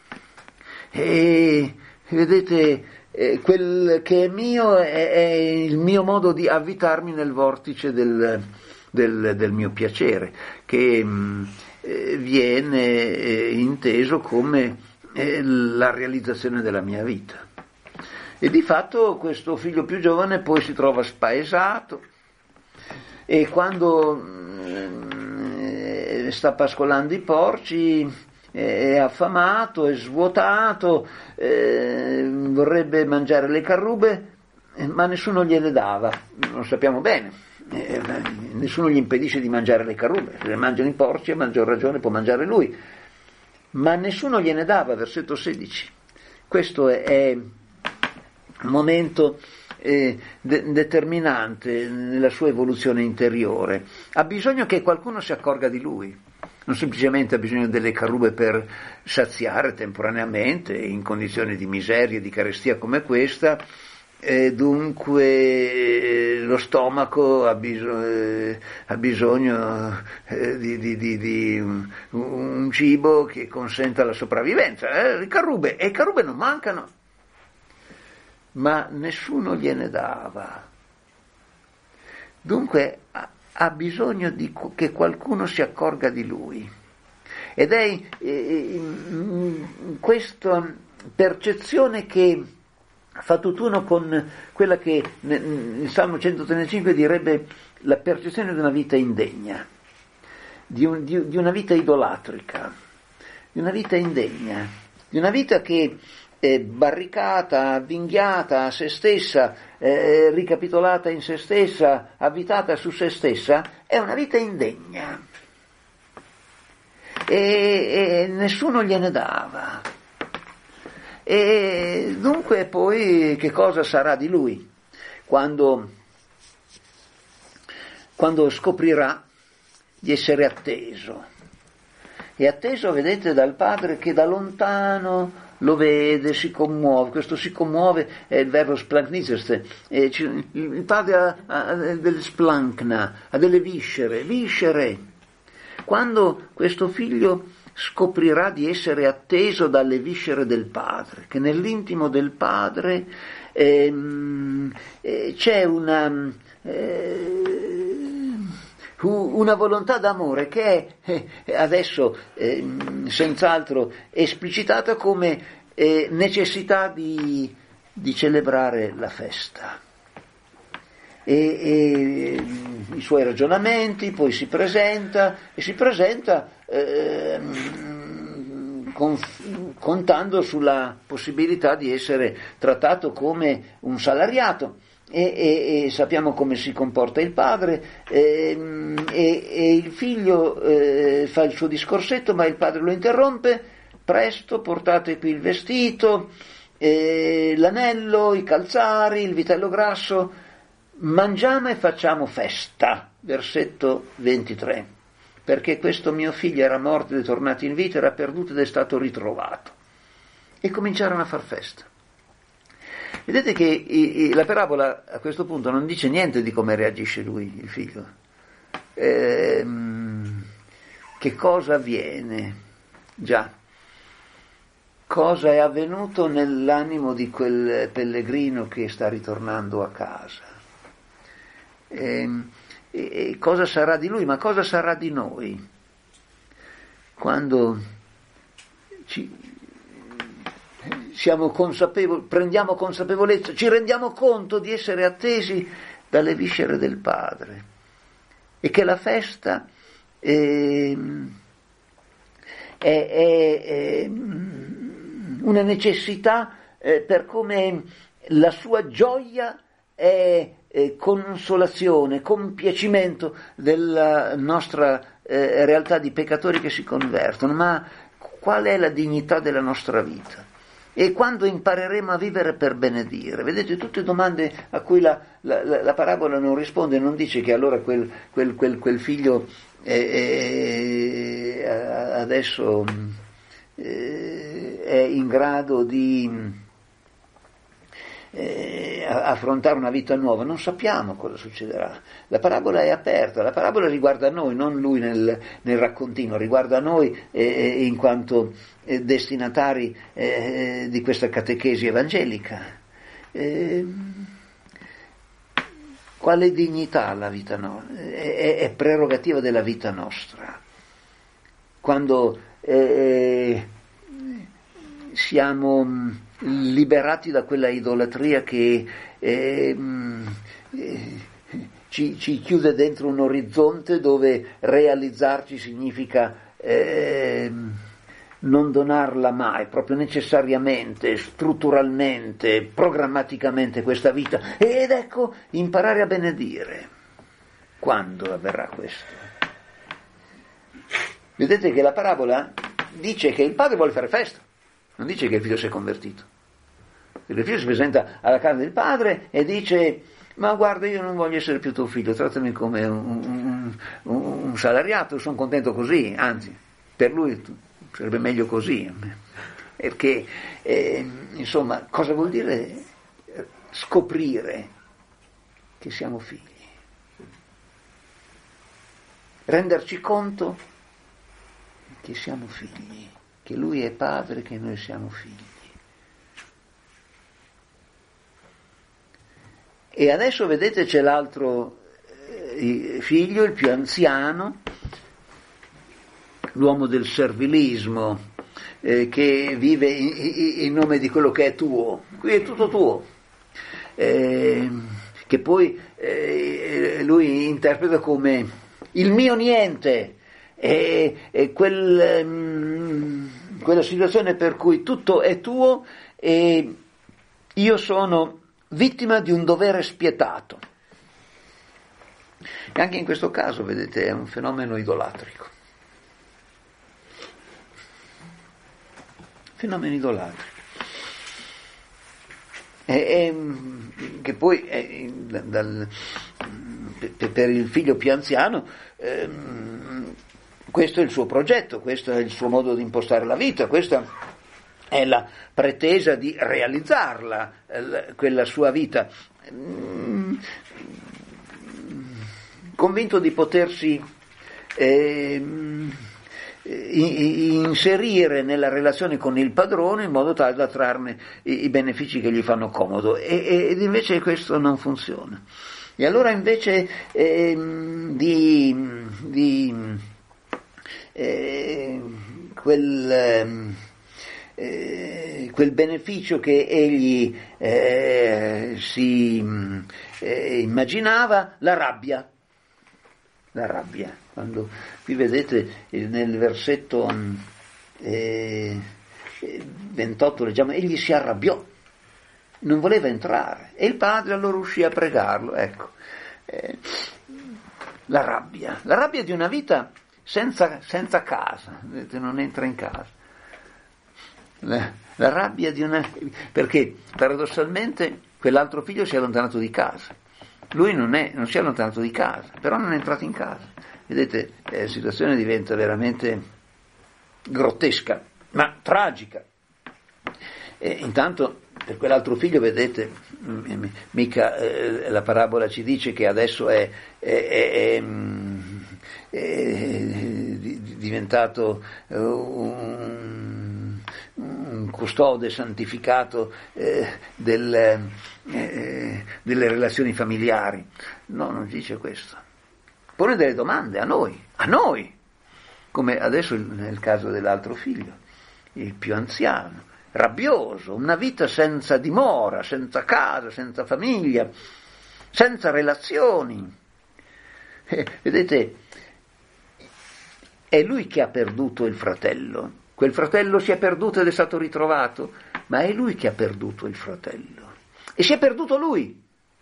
E vedete, quel che è mio è il mio modo di avvitarmi nel vortice del mio piacere, che viene inteso come la realizzazione della mia vita. E di fatto questo figlio più giovane poi si trova spaesato e quando sta pascolando i porci è affamato, è svuotato, vorrebbe mangiare le carrube, ma nessuno gliele dava, lo sappiamo bene, nessuno gli impedisce di mangiare le carrube, se le mangiano i porci a maggior ragione può mangiare lui, ma nessuno gliene dava, versetto 16. Questo è un momento determinante nella sua evoluzione interiore. Ha bisogno che qualcuno si accorga di lui, non semplicemente ha bisogno delle carrube per saziare temporaneamente in condizioni di miseria e di carestia come questa, dunque lo stomaco ha bisogno di un cibo che consenta la sopravvivenza. Le carrube non mancano, ma nessuno gliene dava. Dunque ha bisogno che qualcuno si accorga di lui. Ed è questa percezione che fa tutt'uno con quella che il Salmo 135 direbbe la percezione di una vita indegna, di una vita idolatrica, di una vita indegna, di una vita che barricata, avvinghiata a se stessa, ricapitolata in se stessa, avvitata su se stessa, è una vita indegna. E nessuno gliene dava. E dunque poi che cosa sarà di lui quando scoprirà di essere atteso? È atteso, vedete, dal padre che da lontano lo vede, si commuove. Questo si commuove è il verbo splanknizeste. Il padre ha del splankna, ha delle viscere. Quando questo figlio scoprirà di essere atteso dalle viscere del padre, che nell'intimo del padre c'è una volontà d'amore che è adesso senz'altro esplicitata come necessità di celebrare la festa. E i suoi ragionamenti, poi si presenta contando sulla possibilità di essere trattato come un salariato. E sappiamo come si comporta il padre, e il figlio fa il suo discorsetto, ma il padre lo interrompe: presto, portate qui il vestito, l'anello, i calzari, il vitello grasso, mangiamo e facciamo festa. Versetto 23. Perché questo mio figlio era morto ed è tornato in vita, era perduto ed è stato ritrovato. E cominciarono a far festa. Vedete che la parabola a questo punto non dice niente di come reagisce lui, il figlio. Che cosa avviene? Già. Cosa è avvenuto nell'animo di quel pellegrino che sta ritornando a casa? E cosa sarà di lui? Ma cosa sarà di noi? Quando siamo consapevoli, prendiamo consapevolezza, ci rendiamo conto di essere attesi dalle viscere del Padre e che la festa è una necessità per come la sua gioia è consolazione, compiacimento della nostra realtà di peccatori che si convertono. Ma qual è la dignità della nostra vita? E quando impareremo a vivere per benedire? Vedete, tutte domande a cui la parabola non risponde, non dice che allora quel figlio adesso è in grado di affrontare una vita nuova, non sappiamo cosa succederà. La parabola è aperta, la parabola riguarda noi, non lui nel raccontino, riguarda noi in quanto destinatari di questa catechesi evangelica. Quale dignità ha la vita nostra? È prerogativa della vita nostra. Quando siamo liberati da quella idolatria che ci chiude dentro un orizzonte dove realizzarci significa non donarla mai, proprio necessariamente, strutturalmente, programmaticamente questa vita. Ed ecco, imparare a benedire. Quando avverrà questo? Vedete che la parabola dice che il padre vuole fare festa, non dice che il figlio si è convertito. Il figlio si presenta alla casa del padre e dice: ma guarda, io non voglio essere più tuo figlio, trattami come un salariato, sono contento così, anzi, per lui sarebbe meglio così, perché insomma, cosa vuol dire scoprire che siamo figli? Renderci conto che siamo figli, che lui è padre, che noi siamo figli. E adesso vedete c'è l'altro figlio, il più anziano, l'uomo del servilismo, che vive in nome di quello che è tuo. Qui è tutto tuo, che poi lui interpreta come il mio niente, quella situazione per cui tutto è tuo e io sono vittima di un dovere spietato. E anche in questo caso, vedete, è un fenomeno idolatrico. Fenomeno idolatrico. Che poi per il figlio più anziano questo è il suo progetto, questo è il suo modo di impostare la vita, questa è la pretesa di realizzarla, quella sua vita, convinto di potersi inserire nella relazione con il padrone in modo tale da trarne i benefici che gli fanno comodo, ed invece questo non funziona. E allora invece quel beneficio che egli si immaginava, la rabbia. Quando qui vedete nel versetto 28 leggiamo: egli si arrabbiò, non voleva entrare e il padre allora uscì a pregarlo. Ecco, la rabbia di una vita senza casa, vedete, non entra in casa. La rabbia di una... perché paradossalmente quell'altro figlio si è allontanato di casa, lui non si è allontanato di casa, però non è entrato in casa. Vedete, la situazione diventa veramente grottesca, ma tragica. Intanto per quell'altro figlio, vedete, mica la parabola ci dice che adesso è diventato un custode santificato delle relazioni familiari. No, non dice questo. Pone delle domande a noi, come adesso nel caso dell'altro figlio, il più anziano, rabbioso, una vita senza dimora, senza casa, senza famiglia, senza relazioni. Vedete, è lui che ha perduto il fratello. Quel fratello si è perduto ed è stato ritrovato, ma è lui che ha perduto il fratello. E si è perduto lui.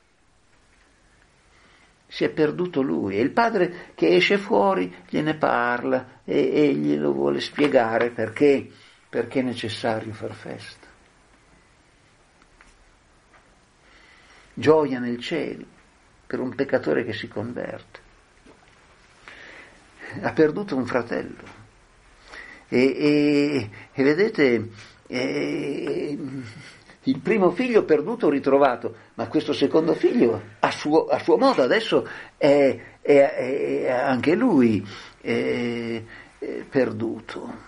Si è perduto lui. E il padre che esce fuori gliene parla e glielo vuole spiegare perché è necessario far festa. Gioia nel cielo per un peccatore che si converte. Ha perduto un fratello. E vedete, il primo figlio perduto ritrovato, ma questo secondo figlio a suo modo adesso è anche lui perduto.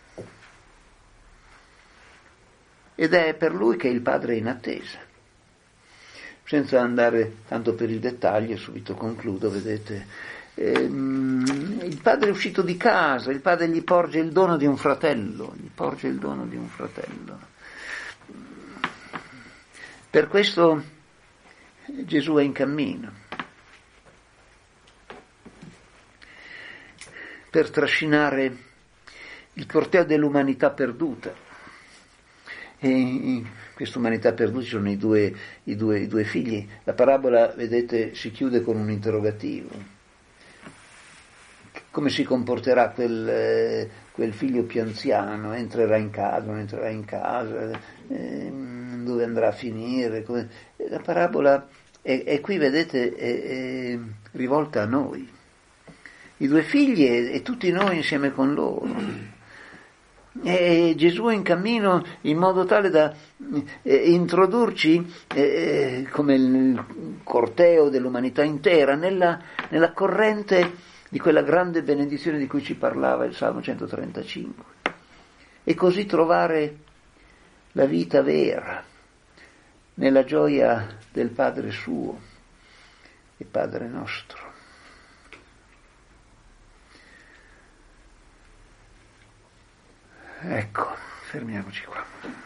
Ed è per lui che il padre è in attesa. Senza andare tanto per il dettaglio, subito concludo, vedete, il padre è uscito di casa, il padre gli porge il dono di un fratello, Per questo Gesù è in cammino, per trascinare il corteo dell'umanità perduta. E in questa umanità perduta ci sono i due figli. La parabola, vedete, si chiude con un interrogativo. Come si comporterà quel figlio più anziano? Entrerà in casa, non entrerà in casa? Dove andrà a finire? La parabola è qui, vedete, è rivolta a noi. I due figli e tutti noi insieme con loro. E Gesù è in cammino in modo tale da introdurci come il corteo dell'umanità intera nella corrente di quella grande benedizione di cui ci parlava il Salmo 135 e così trovare la vita vera nella gioia del Padre suo e Padre nostro. Ecco, fermiamoci qua.